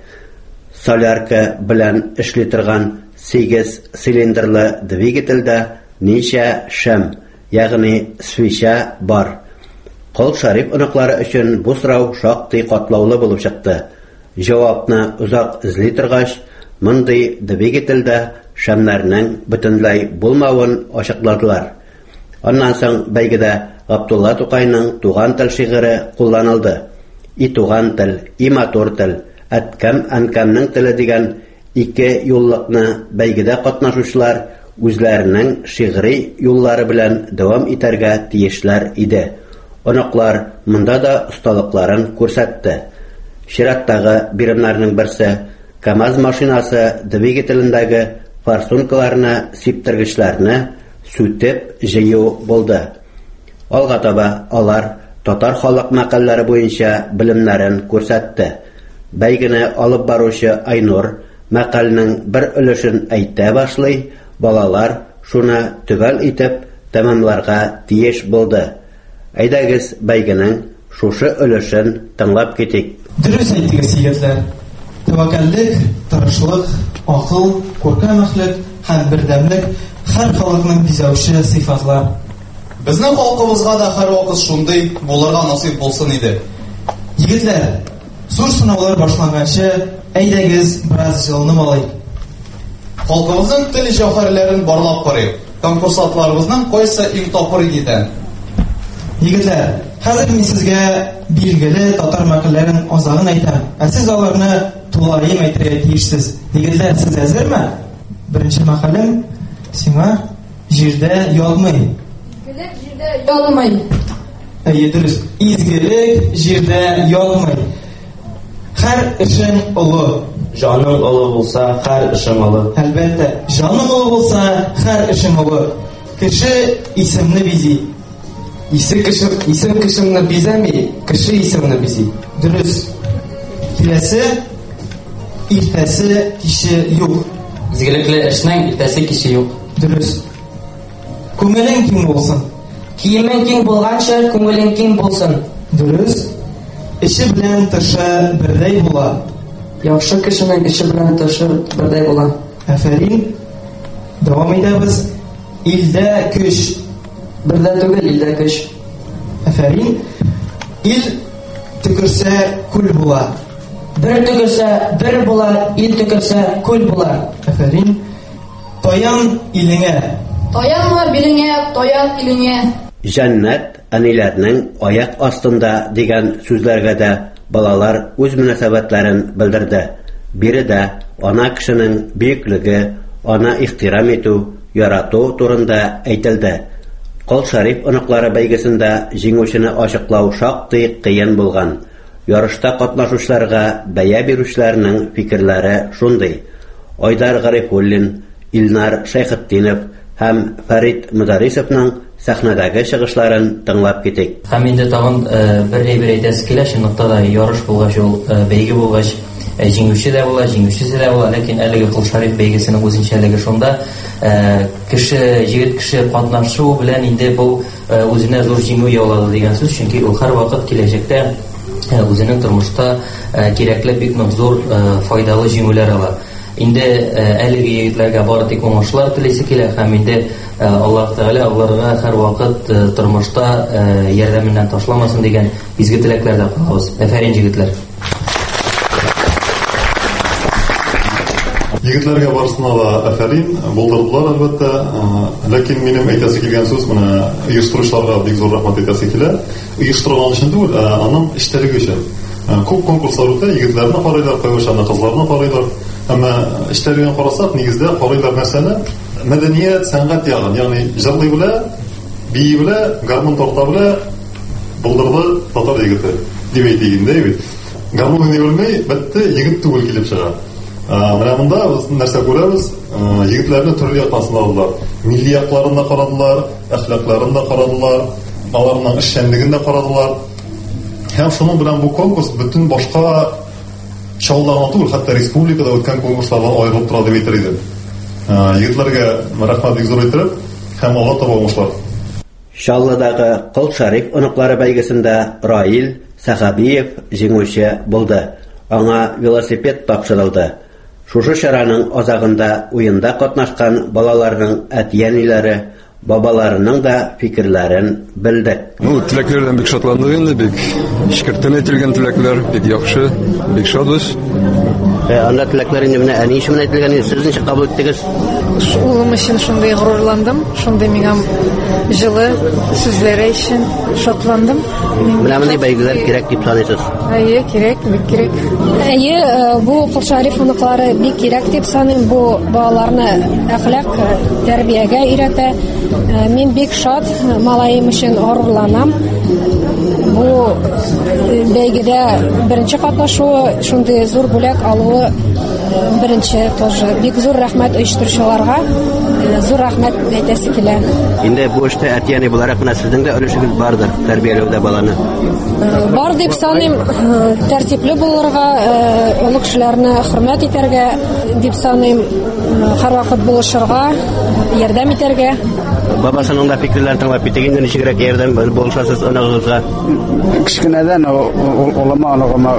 Солярка белән эшли торган 8 цилиндрлы двигательдә ничә шәм, ягъни свеча бар. Кол Шәриф оныклары өчен бу сорау шактый катлаулы булып чыкты. Җавапны узак эзли торгач, мондый двигательдә шәмнәрнең бөтенләй булмавын ачыкладылар. Аннан соң бәйгедә Габдулла Тукайның туган тел шигыре кулланылды. И туган тел, и матур тел, әткәм-әнкәмнең теле дигән 2 юллыкны бәйгедә катнашучылар үзләренең шигъри юллары белән дәвам итәргә тиешләр иде. Оныклар монда да осталыкларын күрсәтте. Чираттагы биремнәрнең берсе КамАЗ машинасы двигателендәге форсункаларны, сиптергечләрне сүтеп җыю булды. Алга таба алар татар халык мәкалләре буенча белемнәрен күрсәтте. Бәйгене алып баручы Айнур мәкалнең бер өлешен әйтә башлый, балалар шуны төгәл итеп тәмамларга тиеш булды. Әйдәгез бәйгенең шушы өлешен тыңлап китик. Дөрес әйтегез, егетләр. Тәвәккәллек, тырышлык, акыл, күркәмлек һәм бердәмлек һәр халыкның бизәүче сыйфатлар. Безнең халкыбызга да һәрвакыт шундый булырга насыйп булсын иде. Егетләр, зур сынаулар башланганчы, әйдәгез бераз җылынып алыйк. Халкыбызның тел җәүһәрләрен барлап карыйк. Конкурсантларыбызның кайсы иң тапкыр икән? Егетләр, хәзер мин сезгә билгеле татар мәкалләрен азагын әйтәм. Сез аларны тулаем әйтергә тиешсез. Егетләр, сез әзерме? Беренче мәкалем сиңа җирдә ягмый. Ятмый. Дөрес. Изгелек җирдә ятмый. Һәр эшең олы. Жаның олы булса, һәр эшең олы. Әлбәттә, жаның олы булса, һәр эшең олы. Кеше исемне бизи. Исем кешемне бизәми, кеше исемне бизи. Дөрес. Киләсе, иртәсе, кише юк. Изгелекле эшнең иртәсе, кише юк. Дөрес. Күңелең киң булсын. Киемең киң булганча, күңелең киң булсын. Дөрес. Эше белән тышы бердәй була. Яхшы кешенең эше белән тышы бердәй була. Афәрин. Дәвам итәбез. Илдә көч. Бердә түгел, илдә көч. Афәрин. Ил төкерсә күл була. Бер төкерсә бер була, ил төкерсә күл була. Афәрин. Таян илеңә. Таянма билеңә, таян илеңә. Җәннәт әниләрнең аяк астында дигән сүзләргә дә балалар үз мөнәсәбәтләрен белдерде. Биредә ана кешенең бөеклеге, ана ихтирам итү, ярату турында әйтелде. Кол Шариф оныклары бәйгесендә җиңүчене ачыклау шактый кыен булган. Ярышта катнашучыларга бәя бирүчеләрнең фикерләре шундый. Айдар Гарифуллин, Илнар Шайхетдинов һәм Фарид Мударисовның сәхнәдәге чыгышларын тыңлап китик. Һәм инде тагын бер әйтәсе килә, чынлыкта да ярыш булгач, ул бәйге булгач, җиңүче дә була, җиңүчесе дә була, ләкин әлеге Кол Шариф бәйгесенең үзенчәлеге шунда, җегет кеше катнашу белән инде бу үзенә зур җиңү яулады дигән сүз, чөнки ул һәрвакыт киләчәктә үзенең тормышта кирәкле бик зур файдалы җиңүләр ала. Инде әлеге егетләргә бары тик уңышлар телисе килә һәм инде Аллаһ Тәгалә аларга һәрвакыт тормышта ярдәменнән ташламасын дигән изге теләкләрдә калабыз. Афәрин җегетләр. Егетләргә барысына да афәрин булдырдылар әлбәттә, ләкин минем әйтәсе килгән сүз моны оештыручыларга бик зур рәхмәт әйтәсе килә. Оештырган өчен түгел, аның эштәлеге өчен. Күп конкурслар үтә, егетләрне карыйлар, кайвашаны кызларны карыйлар. Әмма эштәлеген карасак, нигездә карыйлар нәрсәне? Мәдәният, сәнгать ягын, ягъни җырлый белә, бии белә, гармун тарта белә, булдырды татар егете. Дип әйтегендә бит. Гармун уйный белмәй, бәтте егет түгел килеп чыга. Менә монда без нәрсә күрәбез? Егетләрне төрле яктан сыналдылар. Милли якларын да карадылар, әхлакларын да карадылар, аларның эшчәнлеген дә карадылар. Һәм шуның белән бу конкурс бөтен башка чалларга түгел, хәтта республикада үткән конкурслардан аерылып тора дип әйтер идем. Егетләргә рәхмәт бик зур әйтеп, һәм Алла таба уңышлар. Шалладагы Кол Шариф оныклары бәйгесендә Раил Сахабиев җиңүче булды. Аңа велосипед тапшырылды. Шушы чараның азагында уенда катнашкан балаларның әтиәниләре, бабаларының да фикерләрен белдек. Теләкләрдән бик шатландык инде, бик шикертен әйтелгән теләкләр, бик яхшы, бик шатбыз. Анда теләкләр инде менә әни өчен әйтелгән, сез ничек кабул иттегез? Улым өчен шундый горурландым, шундый миңа җылы сүзләре өчен шатландым. Менә мондый бәйгеләр кирәк дип саныйсыз? Әйе, кирәк, бик кирәк. Әйе, бу Кол Шариф оныклары бик кирәк дип саныйм. Бу балаларны әхлак, тәрбиягә өйрәтә. Мин бик шат, малаем өчен горурланам. Бу бәйгедә беренче катнашуы, шундый зур бүләк алуы беренче тоже бик зур рәхмәт оештыручыларга, зур рәхмәт әйтәсе килә. Инде бу эштә әтиәни буларак менә сезнең дә өлешегез бардыр тәрбияләүдә баланы. Бар дип саныйм, тәртипле булырга, олы кешеләрне хөрмәт итәргә дип саныйм, һәрвакыт булышырга, ярдәм итәргә. Бабасының да фикерләрен тыңлап китик, инде ничегрәк ярдәм булышасыз аныгызга? Кичкенәдән улыма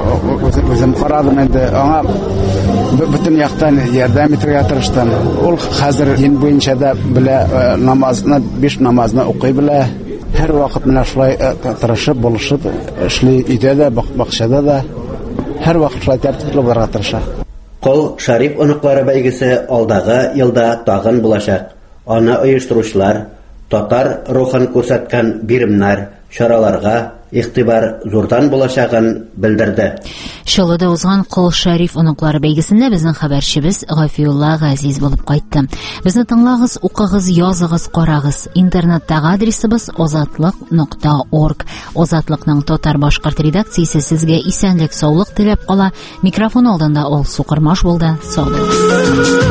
үзем карадым инде, аңа бөтен яктан ярдәм итәргә тырыштым. Ул хәзер дин буенча да белә, намазны, 5 намазны укый белә. Һәр вакыт менә шулай тырышып, булышып эшли, өйдә дә, бакчада да һәр вакыт шулай тәртипле булырга тырыша. Кол Шариф оныклары бәйгесе алдагы елда тагын булачак. Аны оештыручылар татар рухын күрсәткән биремнәр, чараларга игътибар зурдан булачагын белдерде. Чаллыда узган Кол Шәриф оныклары бәйгесендә безнең хәбәрчебез Гафиулла Газиз булып кайтты. Безне тыңлагыз, укыгыз, языгыз, карагыз. Интернеттагы адресыбыз озатлык.org. Озатлыкның татар-башкорт редакциясе сезгә исәнлек, саулык теләп кала. Микрофон алдында ул Сукырмаш булды. Сау булыгыз.